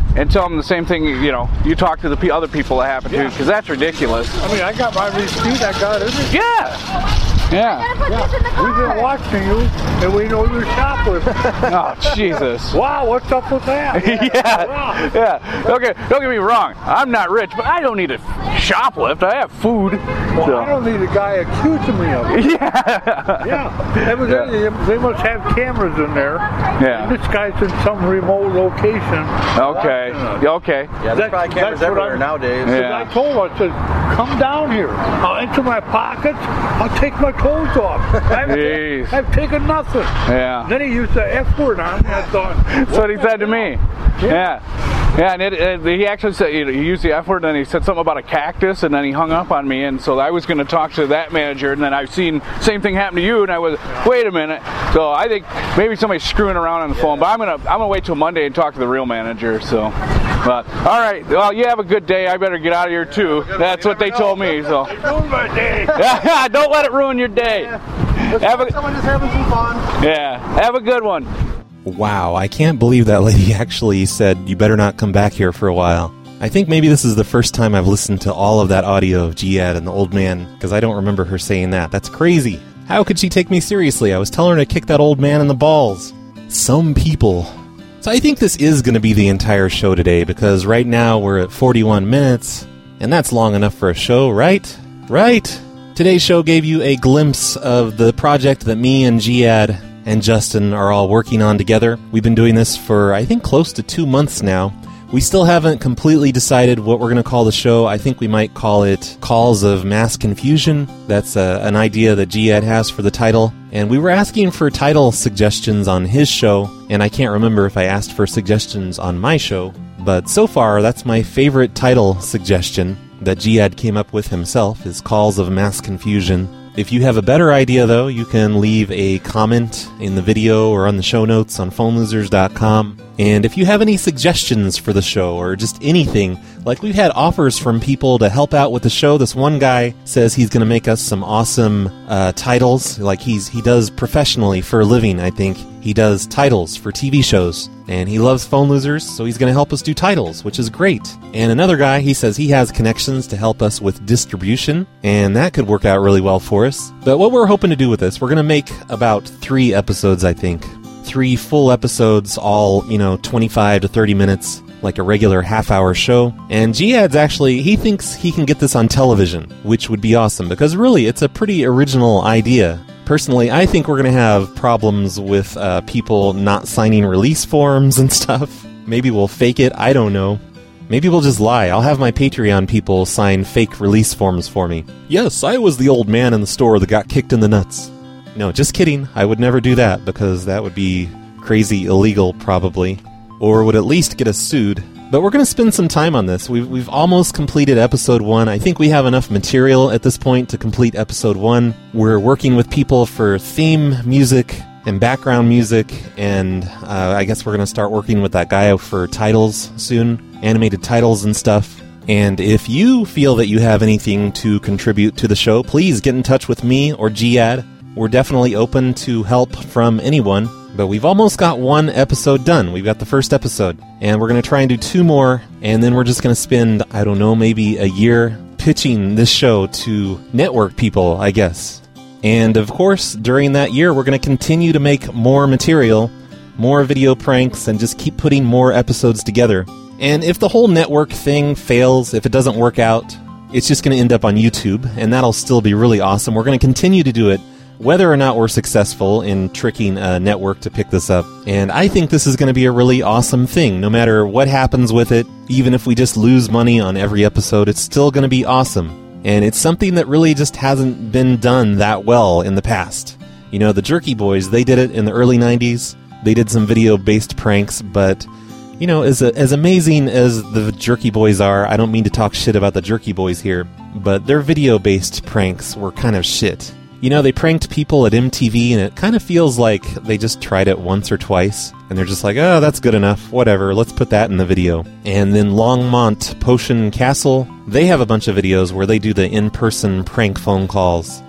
and tell them the same thing, you know, you talk to the pe- other people that happen Yeah. to, because that's ridiculous. I mean, I got my receipt. I got everything. Yeah. Yeah. We've been watching you, and we know you're shoplifting. Oh, Jesus. Wow, what's up with that? yeah. Yeah. Okay, don't get me wrong. I'm not rich, but I don't need to shoplift. I have food. Well, so. I don't need a guy accusing me of it. Yeah. Yeah. Evidently, Yeah. they must have cameras in there. Yeah. And this guy's in some remote location. Okay. Okay. Yeah, there's probably cameras everywhere nowadays. Yeah. I told him, I said, come down here. I'll enter my pockets. I'll take my clothes off. I've, Jeez. I've taken nothing. Yeah. Then he used the F word on me. I thought, That's what he said to me. Yeah. Yeah, and it, it, he actually said, you know, he used the F word, and he said something about a cactus, and then he hung up on me, and so I was going to talk to that manager, and then I've seen same thing happen to you, and I was, wait a minute. So I think maybe somebody's screwing around on the phone, but I'm going to I'm gonna wait till Monday and talk to the real manager, so. But, all right, well, you have a good day. I better get out of here, too. That's what they told me, so. ruined my day. Yeah, don't let it ruin your day. Have a, Someone just having some fun. yeah, have a good one. Wow, I can't believe that lady actually said, you better not come back here for a while. I think maybe this is the first time I've listened to all of that audio of G-Ad and the old man, because I don't remember her saying that. That's crazy. How could she take me seriously? I was telling her to kick that old man in the balls. Some people. So I think this is going to be the entire show today, because right now we're at forty-one minutes, and that's long enough for a show, right? Right? Today's show gave you a glimpse of the project that me and G-Ad and Justin are all working on together. We've been doing this for, I think, close to two months now. We still haven't completely decided what we're going to call the show. I think we might call it Calls of Mass Confusion. That's uh, an idea that G-Ed has for the title. And we were asking for title suggestions on his show, and I can't remember if I asked for suggestions on my show. But so far, that's my favorite title suggestion that G-Ed came up with himself, is Calls of Mass Confusion. If you have a better idea, though, you can leave a comment in the video or on the show notes on phone losers dot com. And if you have any suggestions for the show or just anything, like we've had offers from people to help out with the show. This one guy says he's going to make us some awesome uh, titles, like he's he does professionally for a living, I think. He does titles for T V shows, and he loves Phone Losers, so he's going to help us do titles, which is great. And another guy, he says he has connections to help us with distribution, and that could work out really well for us. But what we're hoping to do with this, we're going to make about three episodes, I think. Three full episodes, all, you know, twenty-five to thirty minutes, like a regular half-hour show. And G-Ad's actually, he thinks he can get this on television, which would be awesome, because really, it's a pretty original idea. Personally, I think we're going to have problems with uh, people not signing release forms and stuff. Maybe we'll fake it, I don't know. Maybe we'll just lie. I'll have my Patreon people sign fake release forms for me. Yes, I was the old man in the store that got kicked in the nuts. No, just kidding. I would never do that, because that would be crazy illegal, probably. Or would at least get us sued. But we're going to spend some time on this. We've, we've almost completed episode one. I think we have enough material at this point to complete episode one. We're working with people for theme music and background music, and uh, I guess we're going to start working with that guy for titles soon, animated titles and stuff. And if you feel that you have anything to contribute to the show, please get in touch with me or G-Ad. We're definitely open to help from anyone. But we've almost got one episode done. We've got the first episode. And we're going to try and do two more. And then we're just going to spend, I don't know, maybe a year pitching this show to network people, I guess. And of course, during that year, we're going to continue to make more material, more video pranks, and just keep putting more episodes together. And if the whole network thing fails, if it doesn't work out, it's just going to end up on YouTube. And that'll still be really awesome. We're going to continue to do it, whether or not we're successful in tricking a network to pick this up. And I think this is going to be a really awesome thing. No matter what happens with it, even if we just lose money on every episode, it's still going to be awesome. And it's something that really just hasn't been done that well in the past. You know, the Jerky Boys, they did it in the early nineties. They did some video-based pranks, but, you know, as, a, as amazing as the Jerky Boys are, I don't mean to talk shit about the Jerky Boys here, but their video-based pranks were kind of shit. You know, they pranked people at M T V, and it kind of feels like they just tried it once or twice, and they're just like, oh, that's good enough, whatever, let's put that in the video. And then Longmont Potion Castle, they have a bunch of videos where they do the in-person prank phone calls.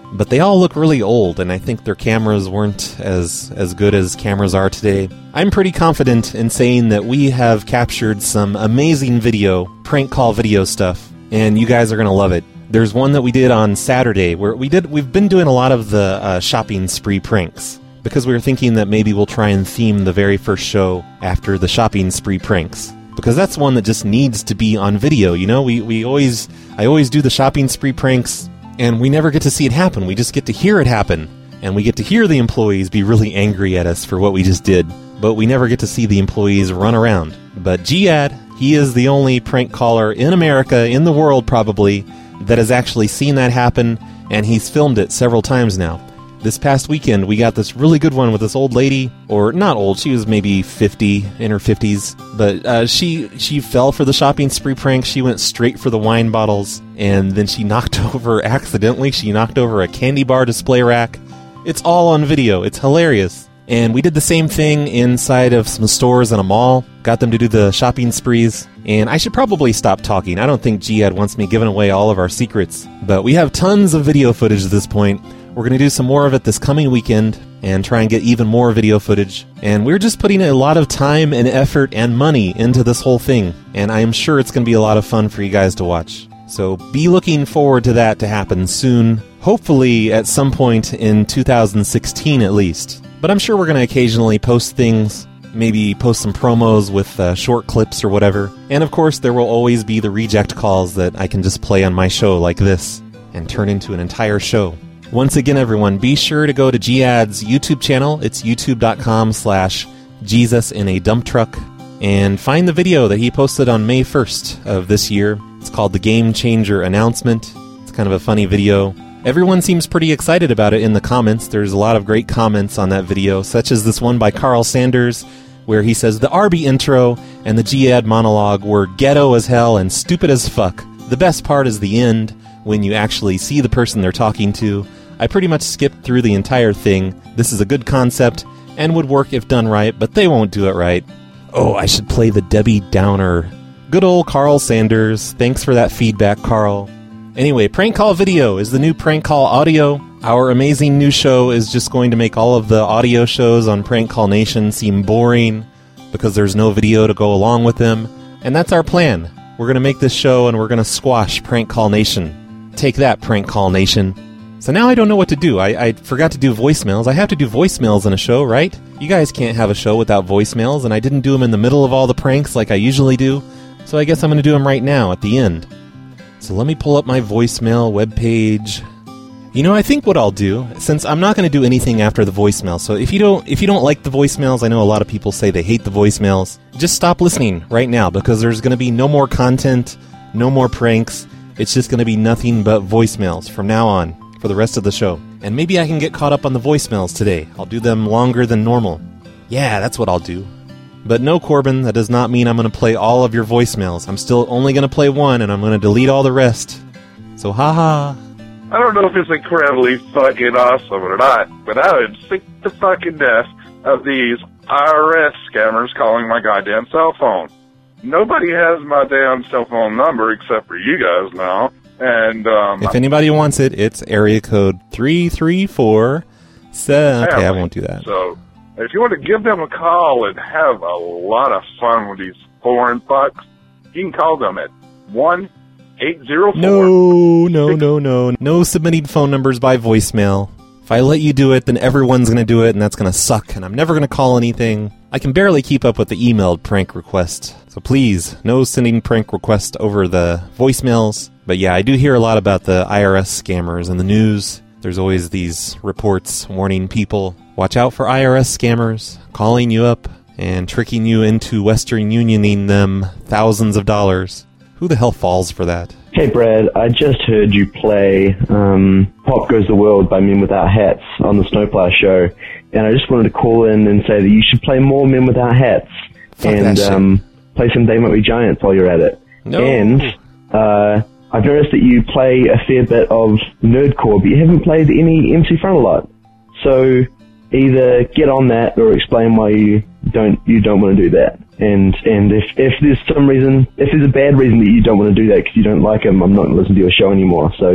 but they all look really old, and I think their cameras weren't as, as good as cameras are today. I'm pretty confident in saying that we have captured some amazing video, prank call video stuff, and you guys are going to love it. There's one that we did on Saturday where we did, we've been doing a lot of the uh, shopping spree pranks because we were thinking that maybe we'll try and theme the very first show after the shopping spree pranks. Because that's one that just needs to be on video, you know? We we always, I always do the shopping spree pranks, and we never get to see it happen. We just get to hear it happen, and we get to hear the employees be really angry at us for what we just did, but we never get to see the employees run around. But G-Ad, he is the only prank caller in America, in the world probably, that has actually seen that happen, and he's filmed it several times now. This past weekend, we got this really good one with this old lady, or not old, she was maybe fifty, in her fifties, but uh, she she fell for the shopping spree prank. She went straight for the wine bottles, and then she knocked over, accidentally, she knocked over a candy bar display rack. It's all on video. It's hilarious. And we did the same thing inside of some stores in a mall, got them to do the shopping sprees, and I should probably stop talking. I don't think G-Ad wants me giving away all of our secrets, but we have tons of video footage at this point. We're going to do some more of it this coming weekend and try and get even more video footage. And we're just putting a lot of time and effort and money into this whole thing. And I am sure it's going to be a lot of fun for you guys to watch. So be looking forward to that to happen soon. Hopefully at some point in two thousand sixteen at least. But I'm sure we're going to occasionally post things. Maybe post some promos with uh, short clips or whatever. And of course there will always be the reject calls that I can just play on my show like this and turn into an entire show. Once again, everyone, be sure to go to G-Ad's YouTube channel. It's youtube.com slash Jesus in a dump truck. And find the video that he posted on May first of this year. It's called The Game Changer Announcement. It's kind of a funny video. Everyone seems pretty excited about it in the comments. There's a lot of great comments on that video, such as this one by Carl Sanders, where he says, the Arby intro and the G-Ad monologue were ghetto as hell and stupid as fuck. The best part is the end, when you actually see the person they're talking to. I pretty much skipped through the entire thing. This is a good concept and would work if done right, but they won't do it right. Oh, I should play the Debbie Downer. Good old Carl Sanders. Thanks for that feedback, Carl. Anyway, Prank Call Video is the new Prank Call Audio. Our amazing new show is just going to make all of the audio shows on Prank Call Nation seem boring because there's no video to go along with them. And that's our plan. We're going to make this show and we're going to squash Prank Call Nation. Take that, Prank Call Nation. So now I don't know what to do. I, I forgot to do voicemails. I have to do voicemails in a show, right? You guys can't have a show without voicemails, and I didn't do them in the middle of all the pranks like I usually do, so I guess I'm going to do them right now at the end. So let me pull up my voicemail webpage. You know, I think what I'll do, since I'm not going to do anything after the voicemail, so if you don't if you don't like the voicemails, I know a lot of people say they hate the voicemails, just stop listening right now, because there's going to be no more content, no more pranks. It's just going to be nothing but voicemails from now on for the rest of the show. And maybe I can get caught up on the voicemails today. I'll do them longer than normal. Yeah, that's what I'll do. But no, Corbin, that does not mean I'm going to play all of your voicemails. I'm still only going to play one, and I'm going to delete all the rest. So, haha. I don't know if it's incredibly fucking awesome or not, but I am sick to fucking death of these I R S scammers calling my goddamn cell phone. Nobody has my damn cell phone number except for you guys now. And um, if anybody wants it, it's area code three three four seven. Okay, I won't do that. So, if you want to give them a call and have a lot of fun with these foreign fucks, you can call them at one eight zero four. No, no, no, no. No submitting phone numbers by voicemail. If I let you do it, then everyone's going to do it, and that's going to suck, and I'm never going to call anything. I can barely keep up with the emailed prank request. So please, no sending prank request over the voicemails. But yeah, I do hear a lot about the I R S scammers in the news. There's always these reports warning people, watch out for I R S scammers, calling you up and tricking you into Western Unioning them thousands of dollars. Who the hell falls for that? Hey Brad, I just heard you play um, Pop Goes the World by Men Without Hats on the Snowplow Show, and I just wanted to call in and say that you should play more Men Without Hats. Fuck and that um, play some They Might Be Giants while you're at it. No. And uh, I've noticed that you play a fair bit of Nerdcore, but you haven't played any M C Frontalot. So either get on that or explain why you don't you don't want to do that. And and if if there's some reason, if there's a bad reason that you don't want to do that because you don't like him, I'm not going to listen to your show anymore. So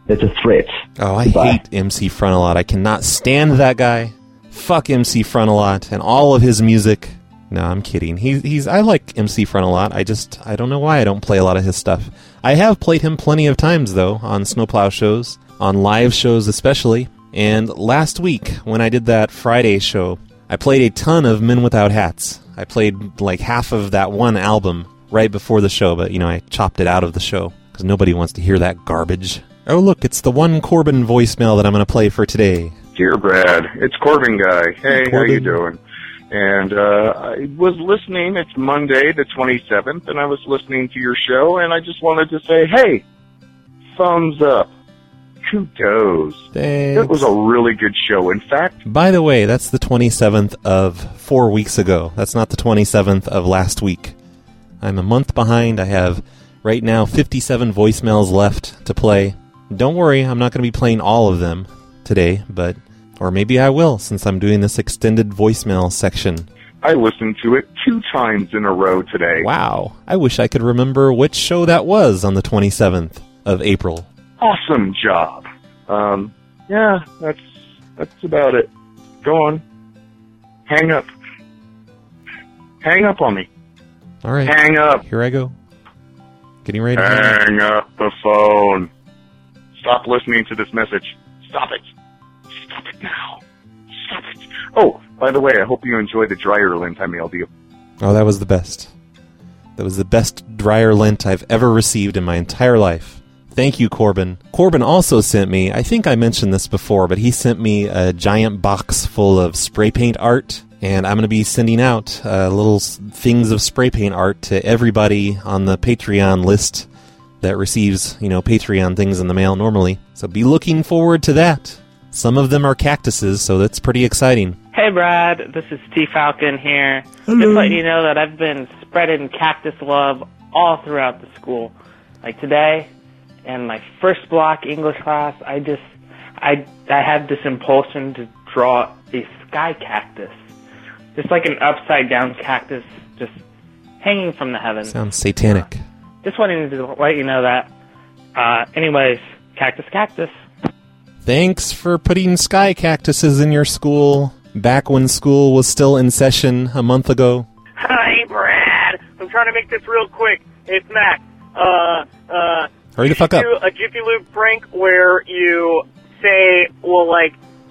it's a threat. Oh, I Goodbye. hate M C Frontalot. I cannot stand that guy. Fuck M C Frontalot and all of his music. No, I'm kidding. He, he's I like M C Frontalot. I just I don't know why I don't play a lot of his stuff. I have played him plenty of times though on Snowplow shows, on live shows especially. And last week when I did that Friday show, I played a ton of Men Without Hats. I played like half of that one album right before the show, but you know I chopped it out of the show because nobody wants to hear that garbage. Oh look, it's the one Corbin voicemail that I'm going to play for today. Dear Brad, it's Corbin Guy. Hey, Corbin. how you doing? And uh, I was listening. It's Monday, the twenty-seventh, and I was listening to your show, and I just wanted to say, hey, thumbs up. Kudos. Thanks. It was a really good show. In fact, By the way, that's the twenty-seventh of four weeks ago. That's not the twenty-seventh of last week. I'm a month behind. I have, right now, fifty-seven voicemails left to play. Don't worry, I'm not going to be playing all of them today, but... Or maybe I will, since I'm doing this extended voicemail section. I listened to it two times in a row today. Wow. I wish I could remember which show that was on the twenty-seventh of April. Awesome job. Um, yeah, that's that's about it. Go on. Hang up. Hang up on me. All right. Hang up. Here I go. Getting ready to hang up. Hang up the phone. Stop listening to this message. Stop it. Stop it now. Stop it. Oh, by the way, I hope you enjoy the dryer lint I mailed you. Oh, that was the best. That was the best dryer lint I've ever received in my entire life. Thank you, Corbin. Corbin also sent me, I think I mentioned this before, but he sent me a giant box full of spray paint art, and I'm going to be sending out uh, little s- things of spray paint art to everybody on the Patreon list that receives, you know, Patreon things in the mail normally. So be looking forward to that. Some of them are cactuses, so that's pretty exciting. Hey, Brad. This is T Falcon here. Hello. Just letting you know that I've been spreading cactus love all throughout the school. Like today, in my first block English class, I just, I, I had this impulsion to draw a sky cactus. Just like an upside down cactus, just hanging from the heavens. Sounds satanic. Just wanting to let you know that. Uh, anyways, cactus, cactus. Thanks for putting sky cactuses in your school back when school was still in session a month ago. Hi, Brad. I'm trying to make this real quick. It's Mac. Uh, uh... Hurry the fuck up. Do a Jiffy Lube prank where you say, well, like,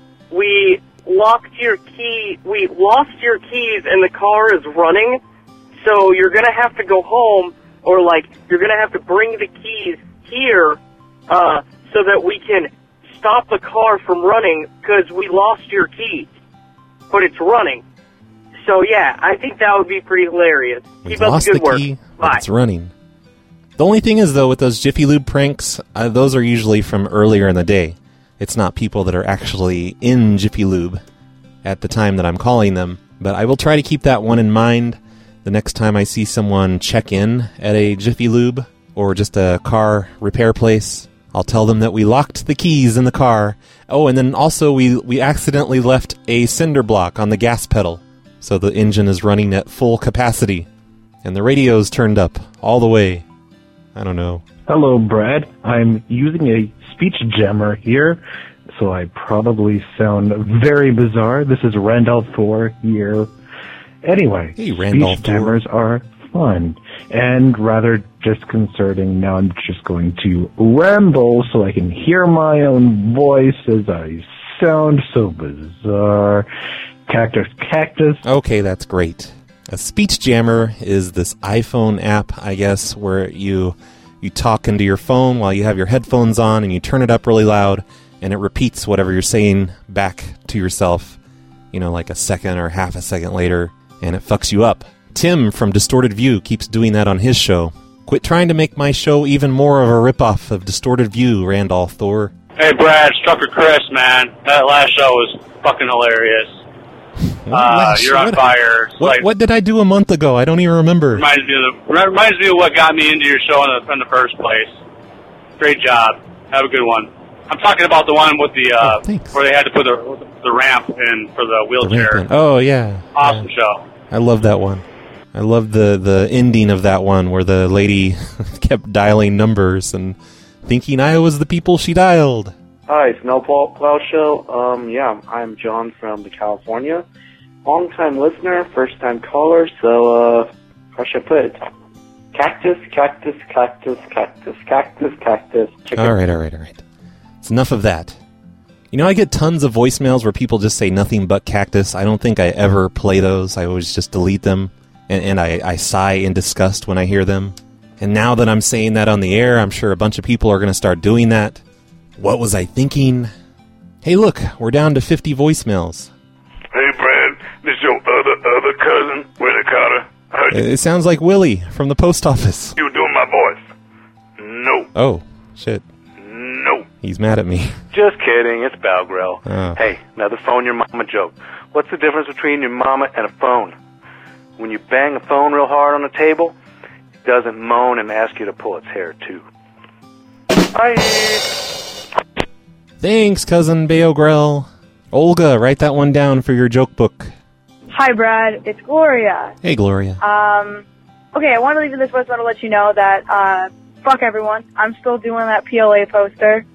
we locked your key, we lost your keys and the car is running, so you're gonna have to go home, or, like, you're gonna have to bring the keys here, uh, so that we can stop the car from running, because we lost your keys, but it's running. So, yeah, I think that would be pretty hilarious. We Keep up lost the good the work. key, but Bye. it's running. The only thing is, though, with those Jiffy Lube pranks, uh, those are usually from earlier in the day. It's not people that are actually in Jiffy Lube at the time that I'm calling them. But I will try to keep that one in mind the next time I see someone check in at a Jiffy Lube or just a car repair place. I'll tell them that we locked the keys in the car. Oh, and then also we, we accidentally left a cinder block on the gas pedal, so the engine is running at full capacity. And the radio's turned up all the way. I don't know. Hello, Brad. I'm using a speech jammer here, so I probably sound very bizarre. This is Randolph Thor here. Anyway, hey, Randolph speech jammers are fun and rather disconcerting. Now I'm just going to ramble so I can hear my own voice as I sound so bizarre. Cactus, cactus. Okay, that's great. A speech jammer is this iPhone app, I guess, where you you talk into your phone while you have your headphones on and you turn it up really loud and it repeats whatever you're saying back to yourself, you know, like a second or half a second later, and it fucks you up. Tim from Distorted View keeps doing that on his show. Quit trying to make my show even more of a ripoff of Distorted View, Randolph Thor. Hey, Brad, Strucker Chris, man. That last show was fucking hilarious. Uh, you're on what, fire. It's What, like, what did I do a month ago? I don't even remember. reminds me of the, reminds me of what got me into your show in the, in the first place. Great job. Have a good one. I'm talking about the one with the uh, oh, where they had to put the the ramp in for the The wheelchair. ramp in. Oh, yeah. Awesome yeah. show. I love that one. I love the, the ending of that one where the lady kept dialing numbers and thinking I was the people she dialed. Hi, Snowplow Show. Um, yeah, I'm John from the California. Long-time listener, first-time caller, so, uh, how should I put it? Cactus, cactus, cactus, cactus, cactus, cactus, chicken. All right, all right, all right. It's enough of that. You know, I get tons of voicemails where people just say nothing but cactus. I don't think I ever play those. I always just delete them, and, and I, I sigh in disgust when I hear them. And now that I'm saying that on the air, I'm sure a bunch of people are going to start doing that. What was I thinking? Hey, look, we're down to fifty voicemails. Hey, Brad, this your other, other cousin, Willie Carter. I heard It sounds like Willie from the post office. you were doing my voice. No. Oh, shit. No. He's mad at me. Just kidding, it's Balgrell. Oh. Hey, another phone your mama joke. What's the difference between your mama and a phone? When you bang a phone real hard on the table, it doesn't moan and ask you to pull its hair, too. Bye. Thanks, cousin Beogrel. Olga, write that one down for your joke book. Hi, Brad. It's Gloria. Hey, Gloria. Um, okay, I want to leave in this voicemail to let you know that, uh, fuck everyone. I'm still doing that P L A poster.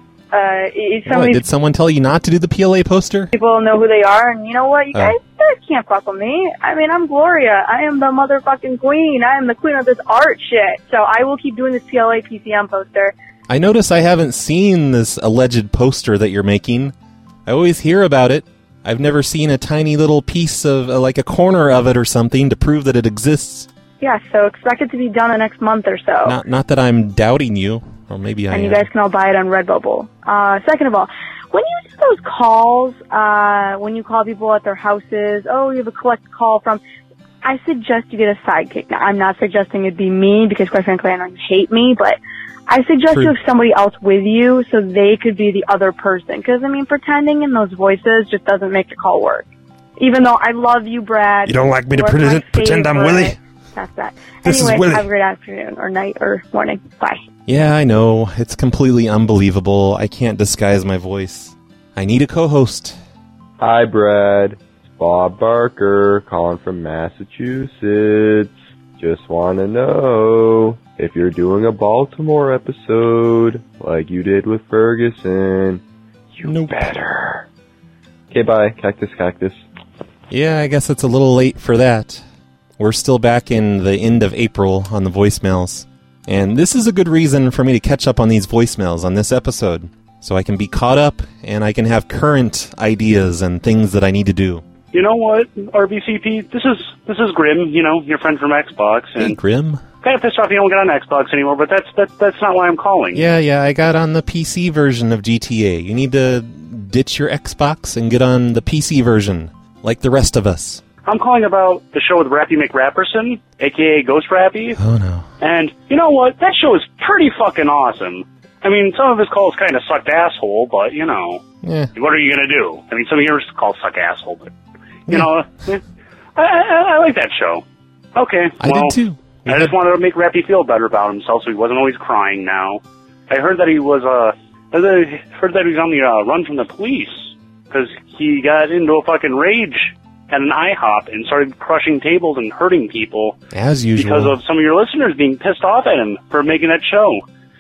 Uh, it's some What, of these did someone tell you not to do the P L A poster? people know who they are, and you know what? You Oh. guys, you guys can't fuck with me. I mean, I'm Gloria. I am the motherfucking queen. I am the queen of this art shit. So I will keep doing this P L A P C M poster. I notice I haven't seen this alleged poster that you're making. I always hear about it. I've never seen a tiny little piece of, uh, like a corner of it or something to prove that it exists. Yeah, so expect it to be done the next month or so. Not not that I'm doubting you, or maybe I and you am. guys can all buy it on Redbubble. Uh, second of all, when you do those calls, uh, when you call people at their houses, oh, you have a collect call from, I suggest you get a sidekick. Now, I'm not suggesting it'd be me, because quite frankly, I know you hate me, but I suggest True. you have somebody else with you so they could be the other person. Because, I mean, pretending in those voices just doesn't make the call work. Even though I love you, Brad. You don't like me to You're my pretend- pretend I'm favorite. Willie? That's that. This is anyway, Willie. have a great afternoon, or night, or morning. Bye. Yeah, I know. It's completely unbelievable. I can't disguise my voice. I need a co-host. Hi, Brad. It's Bob Barker calling from Massachusetts. Just want to know if you're doing a Baltimore episode like you did with Ferguson. You nope. better. Okay, bye. Cactus, cactus. Yeah, I guess it's a little late for that. We're still back in the end of April on the voicemails. And this is a good reason for me to catch up on these voicemails on this episode. So I can be caught up and I can have current ideas and things that I need to do. You know what, R B C P? This is this is Grim. You know, your friend from Xbox. And Hey, Grim. kind of pissed off you don't get on Xbox anymore, but that's that, that's not why I'm calling. Yeah, yeah, I got on the P C version of G T A. You need to ditch your Xbox and get on the P C version, like the rest of us. I'm calling about the show with Rappy McRapperson, a k a. Ghost Rappy. Oh, no. And you know what? That show is pretty fucking awesome. I mean, some of his calls kind of sucked asshole, but, you know, Yeah. what are you going to do? I mean, some of yours calls suck asshole, but, you know, eh, I, I, I like that show. Okay, I well, did too. I just wanted to make Rappy feel better about himself so he wasn't always crying now. I heard that he was, uh, I heard that he was on the uh, run from the police because he got into a fucking rage at an IHOP and started crushing tables and hurting people. As usual. Because of some of your listeners being pissed off at him for making that show.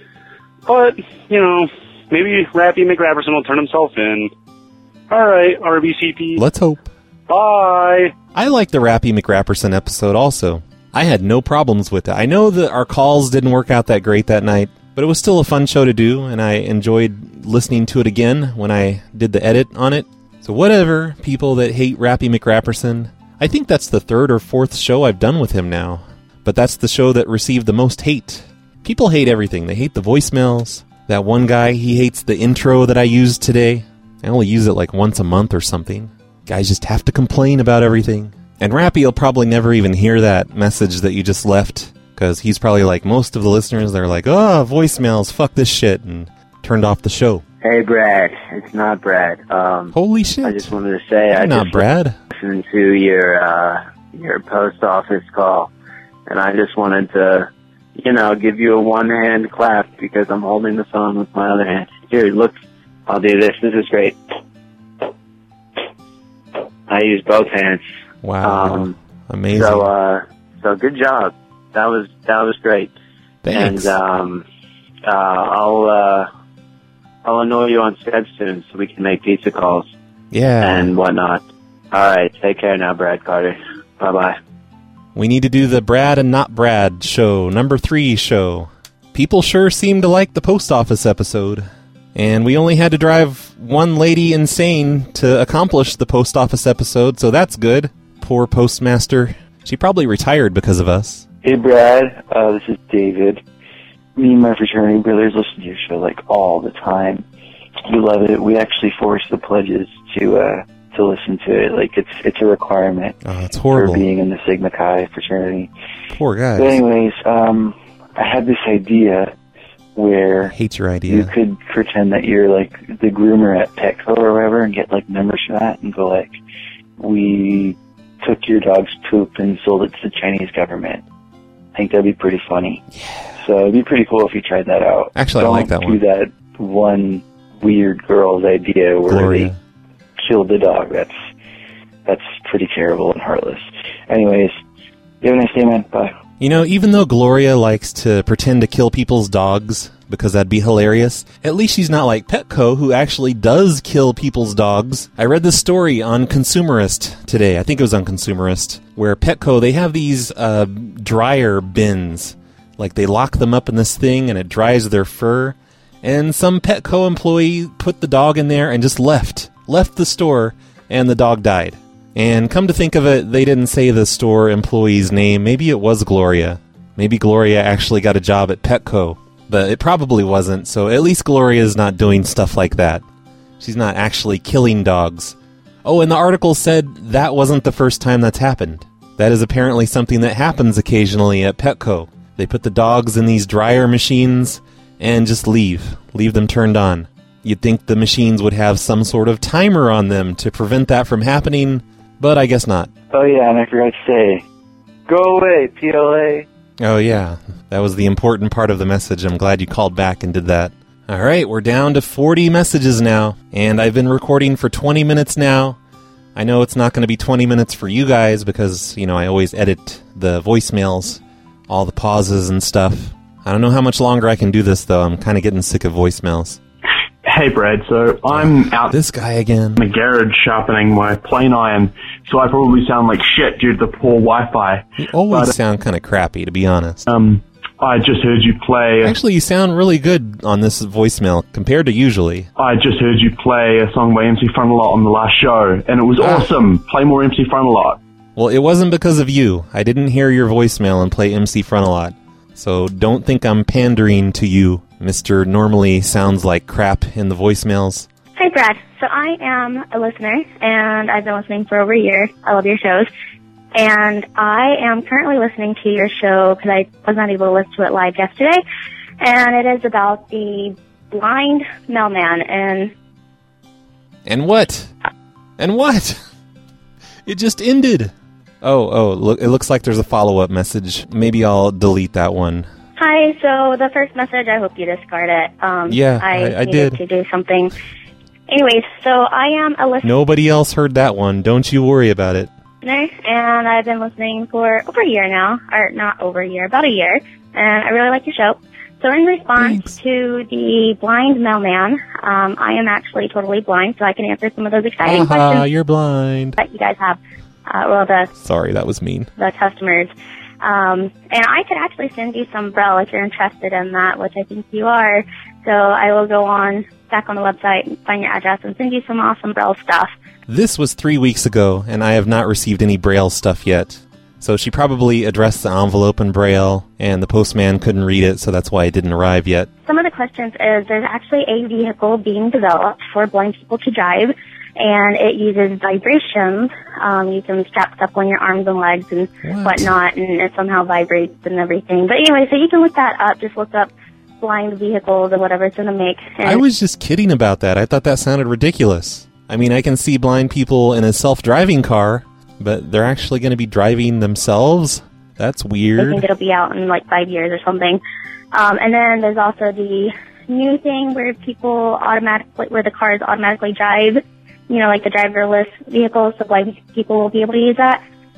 But, you know, maybe Rappy McRapperson will turn himself in. Alright, R B C P. Let's hope. Bye. I like the Rappy McRapperson episode also. I had no problems with it. I know that our calls didn't work out that great that night, but it was still a fun show to do, and I enjoyed listening to it again when I did the edit on it. So whatever, people that hate Rappy McRapperson, I think that's the third or fourth show I've done with him now. But that's the show that received the most hate. People hate everything. They hate the voicemails. That one guy, he hates the intro that I used today. I only use it like once a month or something. Guys just have to complain about everything. And Rappy will probably never even hear that message that you just left, because he's probably like most of the listeners. They're like, oh, voicemails, fuck this shit, and turned off the show. Hey, Brad. It's not Brad. Um, Holy shit. I just wanted to say You're I not just Brad. listened to your, uh, your post office call, and I just wanted to, you know, give you a one-hand clap because I'm holding the phone with my other hand. Here, look. I'll do this. This is great. I use both hands. Wow. Um, Amazing. So, uh, so good job. That was, that was great. Thanks. And, um, Uh, I'll uh, I'll annoy you on Skype soon so we can make pizza calls. Yeah. And whatnot. All right, take care now, Brad Carter. Bye bye. We need to do the Brad and Not Brad show, number three show. People sure seem to like the post office episode. And we only had to drive one lady insane to accomplish the post office episode, so that's good. Poor postmaster. She probably retired because of us. Hey, Brad. Uh, this is David. Me and my fraternity brothers listen to your show, like, all the time. We love it. We actually force the pledges to uh, to listen to it. Like, it's it's a requirement. Oh, it's horrible. For being in the Sigma Chi fraternity. Poor guys. But anyways, um, I had this idea where I hate your idea. You could pretend that you're, like, the groomer at Petco or whatever and get, like, numbers from that and go, like, we took your dog's poop and sold it to the Chinese government. I think that'd be pretty funny. Yeah. So it'd be pretty cool if you tried that out. Actually, Don't I like that do one. that one weird girl's idea where Gloria. they killed the dog. That's that's pretty terrible and heartless. Anyways, you have a nice day, man. Bye. You know, even though Gloria likes to pretend to kill people's dogs, because that'd be hilarious, at least she's not like Petco, who actually does kill people's dogs. I read this story on Consumerist today. I think it was on Consumerist, where Petco, they have these uh, dryer bins. Like, they lock them up in this thing, and it dries their fur. And some Petco employee put the dog in there and just left. Left the store, and the dog died. And come to think of it, they didn't say the store employee's name. Maybe it was Gloria. Maybe Gloria actually got a job at Petco. But it probably wasn't, so at least Gloria's not doing stuff like that. She's not actually killing dogs. Oh, and the article said that wasn't the first time that's happened. That is apparently something that happens occasionally at Petco. They put the dogs in these dryer machines and just leave. Leave them turned on. You'd think the machines would have some sort of timer on them to prevent that from happening, but I guess not. Oh, yeah, and I forgot to say, go away, P L A. Oh, yeah. That was the important part of the message. I'm glad you called back and did that. All right, we're down to forty messages now, and I've been recording for twenty minutes now. I know it's not going to be twenty minutes for you guys because, you know, I always edit the voicemails, all the pauses and stuff. I don't know how much longer I can do this, though. I'm kind of getting sick of voicemails. Hey, Brad, so I'm out this guy again. in the garage sharpening my plane iron, so I probably sound like shit due to the poor Wi-Fi. You always but, sound kind of crappy, to be honest. Um, I just heard you play... Actually, you sound really good on this voicemail compared to usually. I just heard you play a song by M C Frontalot on the last show, and it was ah. awesome. Play more M C Frontalot. Well, it wasn't because of you. I didn't hear your voicemail and play M C Frontalot. So don't think I'm pandering to you. Mister normally sounds like crap in the voicemails. Hi, Brad. So I am a listener, and I've been listening for over a year. I love your shows. And I am currently listening to your show because I was not able to listen to it live yesterday. And it is about the blind mailman. And And what? And what? It just ended. Oh, oh, look! It looks like there's a follow-up message. Maybe I'll delete that one. Hi, so the first message, I hope you discard it. Um, Yeah, I, I- I needed did. to do something. Anyways, so I am a listener, Nobody else heard that one. Don't you worry about it. and I've been listening for over a year now. Or not over a year, about a year. And I really like your show. So in response to the blind mailman, um, I am actually totally blind, so I can answer some of those exciting Aha, questions you're blind. that you guys have. Uh, well, the Sorry, that was mean. the customers. Um, and I could actually send you some Braille if you're interested in that, which I think you are. So I will go on back on the website and find your address and send you some awesome Braille stuff. This was three weeks ago, and I have not received any Braille stuff yet. So she probably addressed the envelope in Braille, and the postman couldn't read it, so that's why it didn't arrive yet. Some of the questions is there's actually a vehicle being developed for blind people to drive, and it uses vibrations. Um, you can strap stuff on your arms and legs and What? whatnot, and it somehow vibrates and everything. But anyway, so you can look that up. Just look up blind vehicles or whatever it's going to make. And I was just kidding about that. I thought that sounded ridiculous. I mean, I can see blind people in a self-driving car, but they're actually going to be driving themselves? That's I weird. think it'll be out in like five years or something. Um, and then there's also the new thing where people automatically, where the cars automatically drive, you know, like the driverless vehicles, so blind people will be able to use that.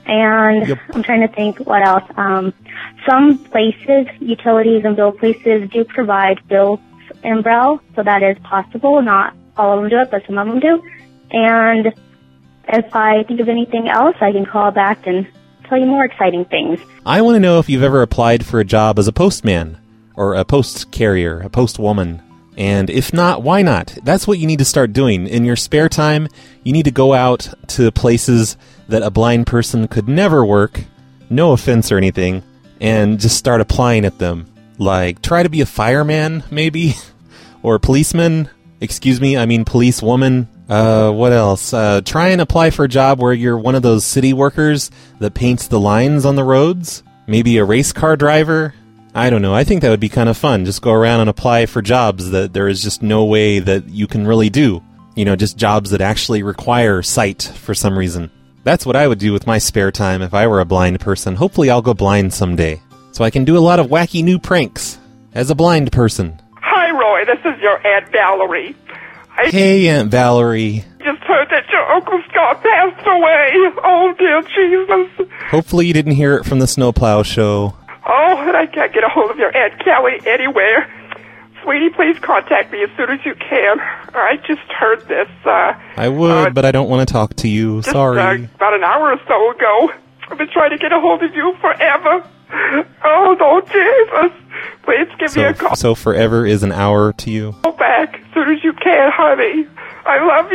And Yep. I'm trying to think what else. Um, some places, utilities and bill places do provide bills in Braille, so that is possible. Not all of them do it, but some of them do. And if I think of anything else, I can call back and tell you more exciting things. I want to know if you've ever applied for a job as a postman or a post carrier, a postwoman. And if not, why not? That's what you need to start doing. In your spare time, you need to go out to places that a blind person could never work, no offense or anything, and just start applying at them. Like, try to be a fireman, maybe? Or a policeman? Excuse me, I mean policewoman. Uh, what else? Uh, try and apply for a job where you're one of those city workers that paints the lines on the roads. Maybe a race car driver. I don't know. I think that would be kind of fun. Just go around and apply for jobs that there is just no way that you can really do. You know, just jobs that actually require sight for some reason. That's what I would do with my spare time if I were a blind person. Hopefully I'll go blind someday, so I can do a lot of wacky new pranks as a blind person. Hi, Roy. This is your Aunt Valerie. I Hey, Aunt Valerie. just heard that your Uncle Scott passed away. Oh, dear Jesus. Hopefully you didn't hear it from the Snowplow Show. Oh, and I can't get a hold of your Aunt Kelly anywhere. Sweetie, please contact me as soon as you can. I just heard this, uh... I would, uh, but I don't want to talk to you. just, Sorry. Uh, about an hour or so ago. I've been trying to get a hold of you forever. Oh, no, Jesus. Please give me a So, call so forever is an hour to you. back as soon as you can, honey. I love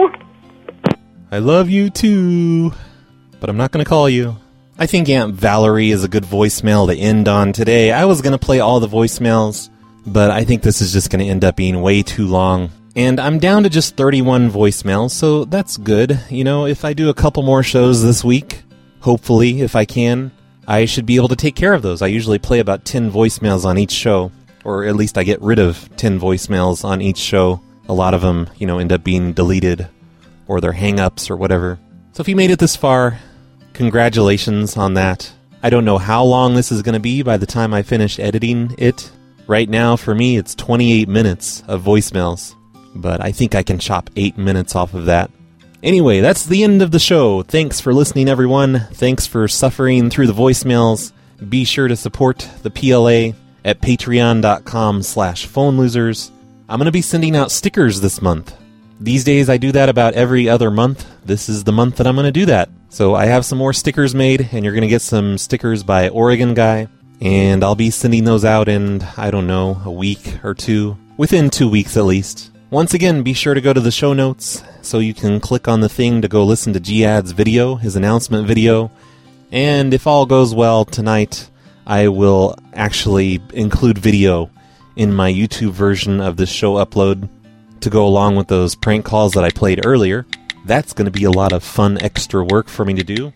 you. I love you too, but I'm not going to call you. I think Aunt Valerie is a good voicemail to end on today. I was going to play all the voicemails, but I think this is just going to end up being way too long. And I'm down to just thirty-one voicemails, so that's good. You know, if I do a couple more shows this week, hopefully, if I can, I should be able to take care of those. I usually play about ten voicemails on each show, or at least I get rid of ten voicemails on each show. A lot of them, you know, end up being deleted, or they're hang-ups or whatever. So if you made it this far, congratulations on that. I don't know how long this is going to be by the time I finish editing it. Right now, for me, it's twenty-eight minutes of voicemails, but I think I can chop eight minutes off of that. Anyway, that's the end of the show. Thanks for listening, everyone. Thanks for suffering through the voicemails. Be sure to support the P L A at patreon.com slash phone losers. I'm going to be sending out stickers this month. These days I do that about every other month. This is the month that I'm going to do that. So I have some more stickers made, and you're going to get some stickers by Oregon Guy. And I'll be sending those out in, I don't know, a week or two. Within two weeks at least. Once again, be sure to go to the show notes so you can click on the thing to go listen to Jihad's video, his announcement video. And if all goes well tonight, I will actually include video in my YouTube version of this show upload to go along with those prank calls that I played earlier. That's going to be a lot of fun extra work for me to do.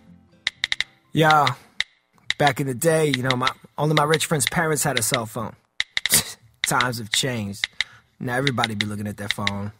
Yeah, back in the day, you know, my only my rich friend's parents had a cell phone. Times have changed. Now everybody be looking at their phone.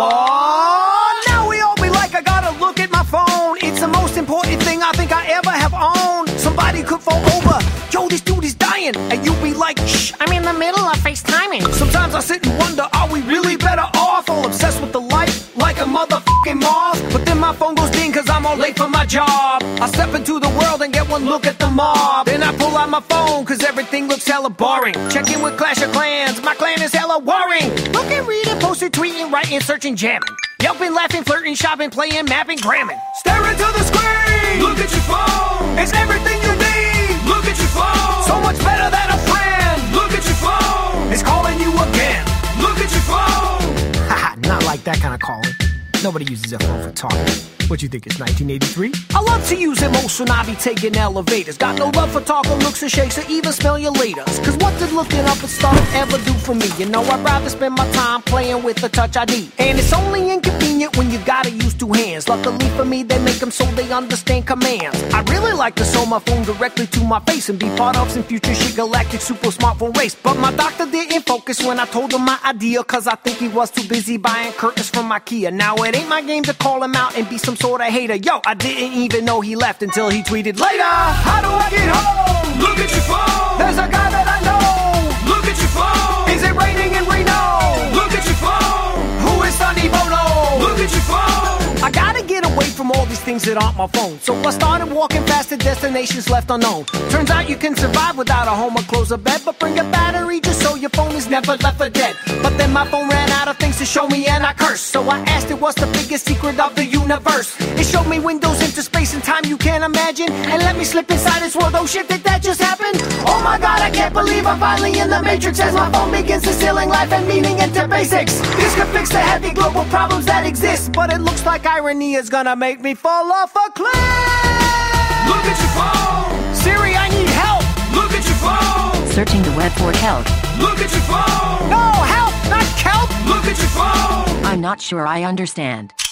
Oh, now we all be like, I gotta look at my phone. It's the most important thing I think I ever have owned. Somebody could fall over. Yo, this dude is dying. And you be like, shh, I'm in the middle of FaceTiming. Sometimes I sit and wonder, are we really better off? All obsessed with the light, like a motherfucking moth. But then my phone goes ding cause I'm all late for my job. I step into the world and get one look at the mob. Then I pull out my phone cause everything looks hella boring. Check in with Clash of Clans, my clan is hella warring. Looking, reading, posting, tweeting, writing, searching, jamming. Yelping, laughing, flirting, shopping, playing, mapping, gramming. Stare into the screen. Look at your phone. It's everything you need. Look at your phone. So much better than a friend. Look at your phone. It's calling you again. Look at your phone. Haha, not like that kind of calling. Nobody uses their phone for talking. What you think, it's nineteen eighty-three? I love to use it most when I be taking elevators. Got no love for talking, looks or shakes, or even smell you later. Cause what did looking up at start ever do for me? You know, I'd rather spend my time playing with the touch I D. And it's only inconvenient when you gotta use two hands. Luckily for me, they make them so they understand commands. I really like to sew my phone directly to my face and be part of some future shit galactic super smartphone race. But my doctor didn't focus when I told him my idea, cause I think he was too busy buying curtains from IKEA. Now it ain't my game to call him out and be some sort of hater. Yo, I didn't even know he left until he tweeted later. How do I get home? Look at your phone. There's a guy that I know. Look at your phone. Is it raining in Reno? Look at your phone. Who is Sonny Bono? Look at your phone. I gotta get away from all these things that aren't my phone. So I started walking past the destinations left unknown. Turns out you can survive without a home or close a bed, but bring a battery just so your phone is never left for dead. But then my phone ran out of things to show me and I cursed. So I asked it what's the biggest secret of the universe. It showed me windows into space and time you can't imagine, and let me slip inside this world. Oh shit, did that just happen? Oh my god, I can't believe I'm finally in the matrix as my phone begins distilling life and meaning into basics. This could fix the heavy global problems that exist, but it looks like irony is gonna make me fall off a cliff. Look at your phone. Siri, I need help. Look at your phone. Searching the web for help. Look at your phone. No, help, not kelp. Look at your phone. I'm not sure I understand.